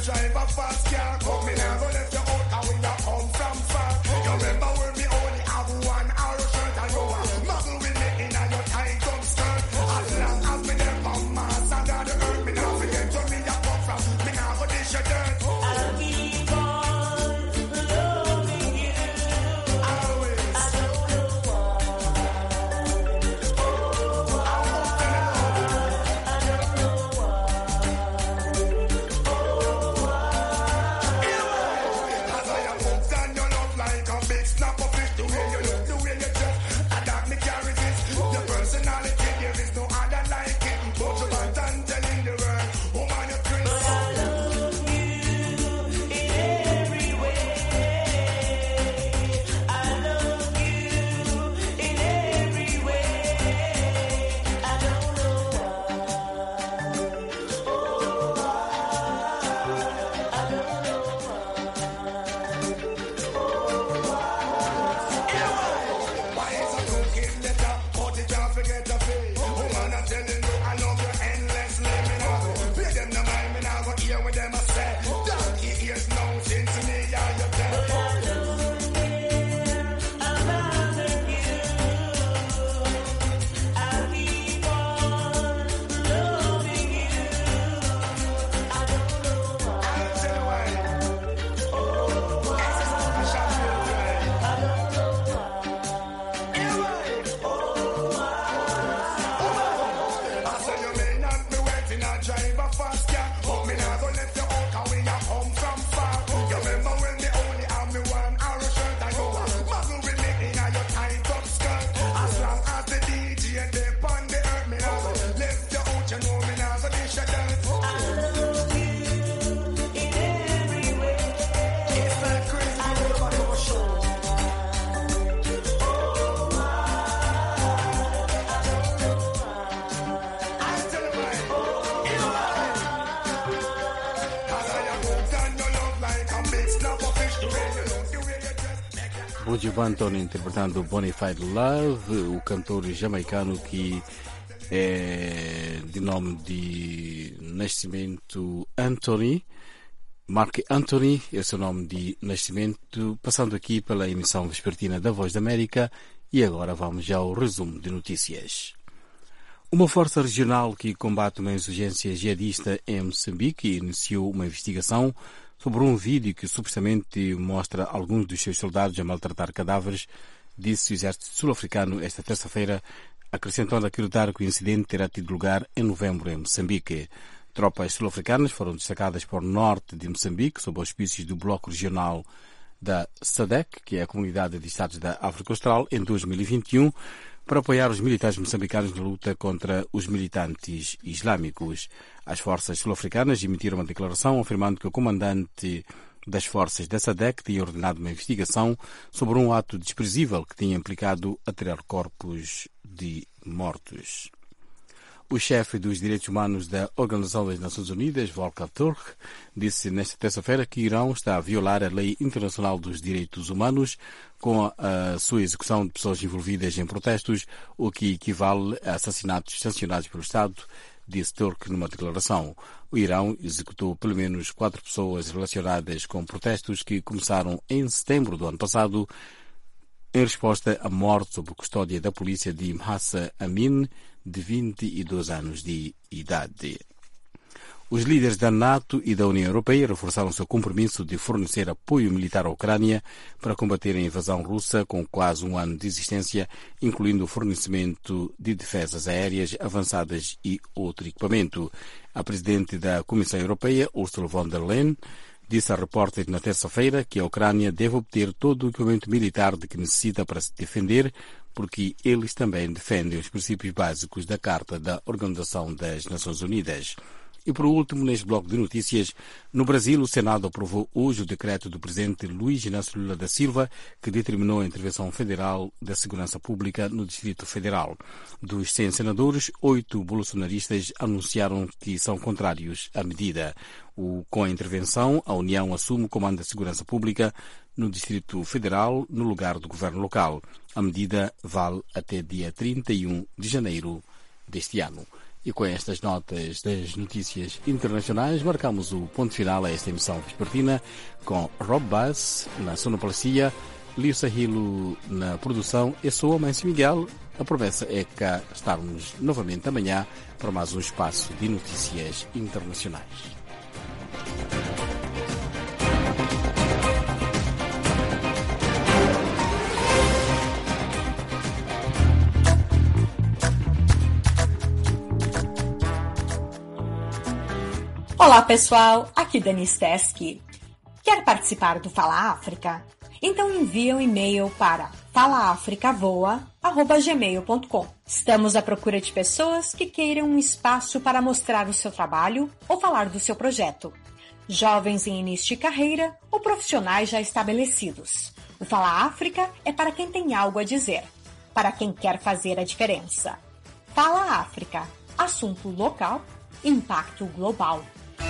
drive a fast car. But me now go left you out and we not come from far. You remember when me only have one arrow shirt and go muggle with me in a your tight up skirt. As long as me there from Mars and down the earth, me now forget where me a come from. Me now go dish your dirt. I'll keep on loving you. Always. I don't know why. Buju Banton interpretando Bonafide Love, o cantor jamaicano que é de nome de nascimento Anthony, Mark Anthony, esse é o nome de nascimento, passando aqui pela emissão vespertina da Voz da América. E agora vamos já ao resumo de notícias. Uma força regional que combate uma insurgência jihadista em Moçambique iniciou uma investigação sobre um vídeo que supostamente mostra alguns dos seus soldados a maltratar cadáveres, disse o exército sul-africano esta terça-feira, acrescentando acreditar que o incidente terá tido lugar em novembro em Moçambique. Tropas sul-africanas foram destacadas para o norte de Moçambique, sob auspícios do Bloco Regional da SADC, que é a Comunidade de Estados da África Austral, em 2021, para apoiar os militares moçambicanos na luta contra os militantes islâmicos. As forças sul-africanas emitiram uma declaração afirmando que o comandante das forças da SADC tinha ordenado uma investigação sobre um ato desprezível que tinha implicado atirar corpos de mortos. O chefe dos direitos humanos da Organização das Nações Unidas, Volker Turk, disse nesta terça-feira que Irão está a violar a lei internacional dos direitos humanos com a sua execução de pessoas envolvidas em protestos, o que equivale a assassinatos sancionados pelo Estado, disse Turk numa declaração. O Irão executou pelo menos 4 pessoas relacionadas com protestos que começaram em setembro do ano passado, em resposta à morte sob custódia da polícia de Mahsa Amini, de 22 anos de idade. Os líderes da NATO e da União Europeia reforçaram seu compromisso de fornecer apoio militar à Ucrânia para combater a invasão russa com quase um ano de existência, incluindo o fornecimento de defesas aéreas avançadas e outro equipamento. A presidente da Comissão Europeia, Ursula von der Leyen, disse a repórteres na terça-feira que a Ucrânia deve obter todo o equipamento militar de que necessita para se defender, porque eles também defendem os princípios básicos da Carta da Organização das Nações Unidas. E por último, neste bloco de notícias, no Brasil, o Senado aprovou hoje o decreto do presidente Luiz Inácio Lula da Silva, que determinou a intervenção federal da segurança pública no Distrito Federal. Dos 100 senadores, 8 bolsonaristas anunciaram que são contrários à medida. Com a intervenção, a União assume o comando da segurança pública no Distrito Federal, no lugar do governo local. A medida vale até dia 31 de janeiro deste ano. E com estas notas das notícias internacionais, marcamos o ponto final a esta emissão vespertina com Rob Bass na sonoplastia, Lio Sahilo na produção. Eu sou o Mâncio Miguel. A promessa é cá estarmos novamente amanhã para mais um espaço de notícias internacionais. Olá pessoal, aqui Dani Steski. Quer participar do Fala África? Então envie um e-mail para falaafricavoa@gmail.com. Estamos à procura de pessoas que queiram um espaço para mostrar o seu trabalho ou falar do seu projeto. Jovens em início de carreira ou profissionais já estabelecidos. O Fala África é para quem tem algo a dizer, para quem quer fazer a diferença. Fala África, assunto local, impacto global.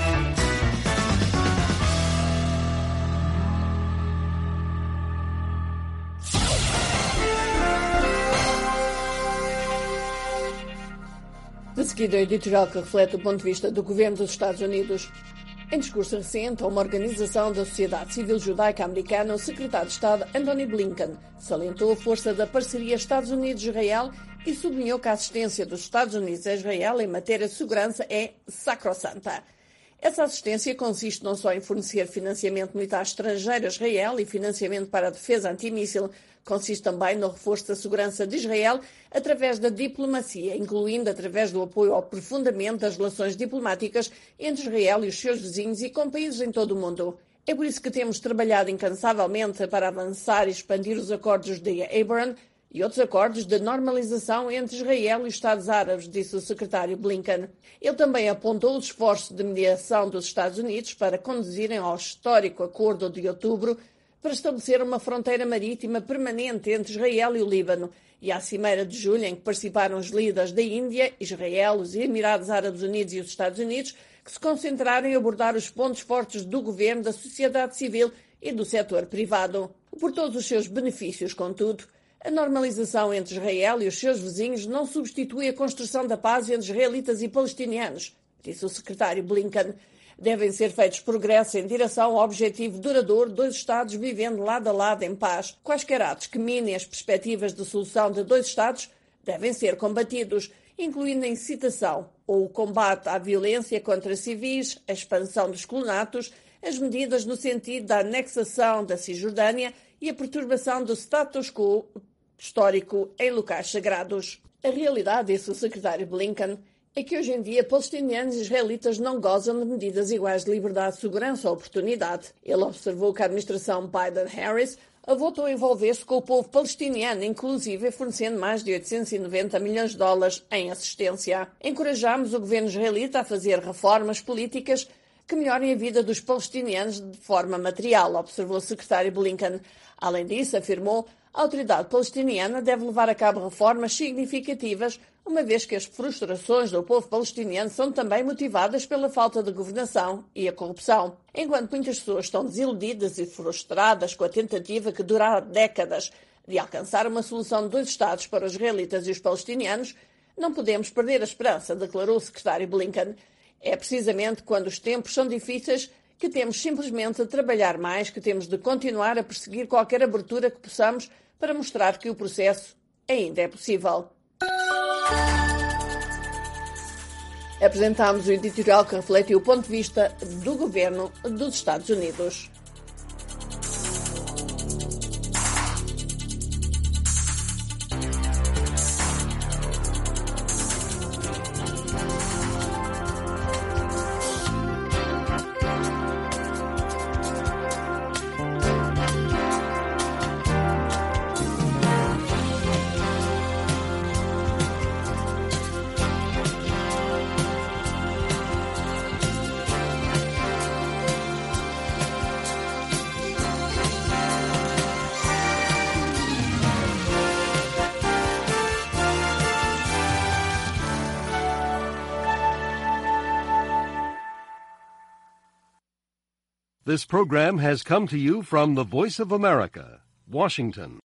De seguida, o editorial que reflete o ponto de vista do governo dos Estados Unidos. Em discurso recente a uma organização da sociedade civil judaica americana, o secretário de Estado Antony Blinken salientou a força da parceria Estados Unidos-Israel e sublinhou que a assistência dos Estados Unidos a Israel em matéria de segurança é sacrossanta. Essa assistência consiste não só em fornecer financiamento militar estrangeiro a Israel e financiamento para a defesa antimíssil, consiste também no reforço da segurança de Israel através da diplomacia, incluindo através do apoio ao aprofundamento das relações diplomáticas entre Israel e os seus vizinhos e com países em todo o mundo. É por isso que temos trabalhado incansavelmente para avançar e expandir os acordos de Abraham e outros acordos de normalização entre Israel e os Estados Árabes, disse o secretário Blinken. Ele também apontou os esforços de mediação dos Estados Unidos para conduzirem ao histórico acordo de outubro para estabelecer uma fronteira marítima permanente entre Israel e o Líbano, e à Cimeira de julho, em que participaram os líderes da Índia, Israel, os Emirados Árabes Unidos e os Estados Unidos, que se concentraram em abordar os pontos fortes do governo, da sociedade civil e do setor privado. Por todos os seus benefícios, contudo, a normalização entre Israel e os seus vizinhos não substitui a construção da paz entre israelitas e palestinianos, disse o secretário Blinken. Devem ser feitos progressos em direção ao objetivo duradouro de dois Estados vivendo lado a lado em paz. Quaisquer atos que minem as perspectivas de solução de dois Estados devem ser combatidos, incluindo a incitação ou o combate à violência contra civis, a expansão dos colonatos, as medidas no sentido da anexação da Cisjordânia e a perturbação do status quo histórico em locais sagrados. A realidade, disse o secretário Blinken, é que hoje em dia palestinianos e israelitas não gozam de medidas iguais de liberdade, segurança ou oportunidade. Ele observou que a administração Biden-Harris voltou a envolver-se com o povo palestiniano, inclusive fornecendo mais de 890 milhões de dólares em assistência. Encorajamos o governo israelita a fazer reformas políticas que melhorem a vida dos palestinianos de forma material, observou o secretário Blinken. Além disso, afirmou, a autoridade palestiniana deve levar a cabo reformas significativas, uma vez que as frustrações do povo palestiniano são também motivadas pela falta de governação e a corrupção. Enquanto muitas pessoas estão desiludidas e frustradas com a tentativa que dura décadas de alcançar uma solução de dois Estados para os israelitas e os palestinianos, não podemos perder a esperança, declarou o secretário Blinken. É precisamente quando os tempos são difíceis que temos simplesmente de trabalhar mais, que temos de continuar a perseguir qualquer abertura que possamos para mostrar que o processo ainda é possível. Apresentámos o editorial que reflete o ponto de vista do governo dos Estados Unidos. This program has come to you from the Voice of America, Washington.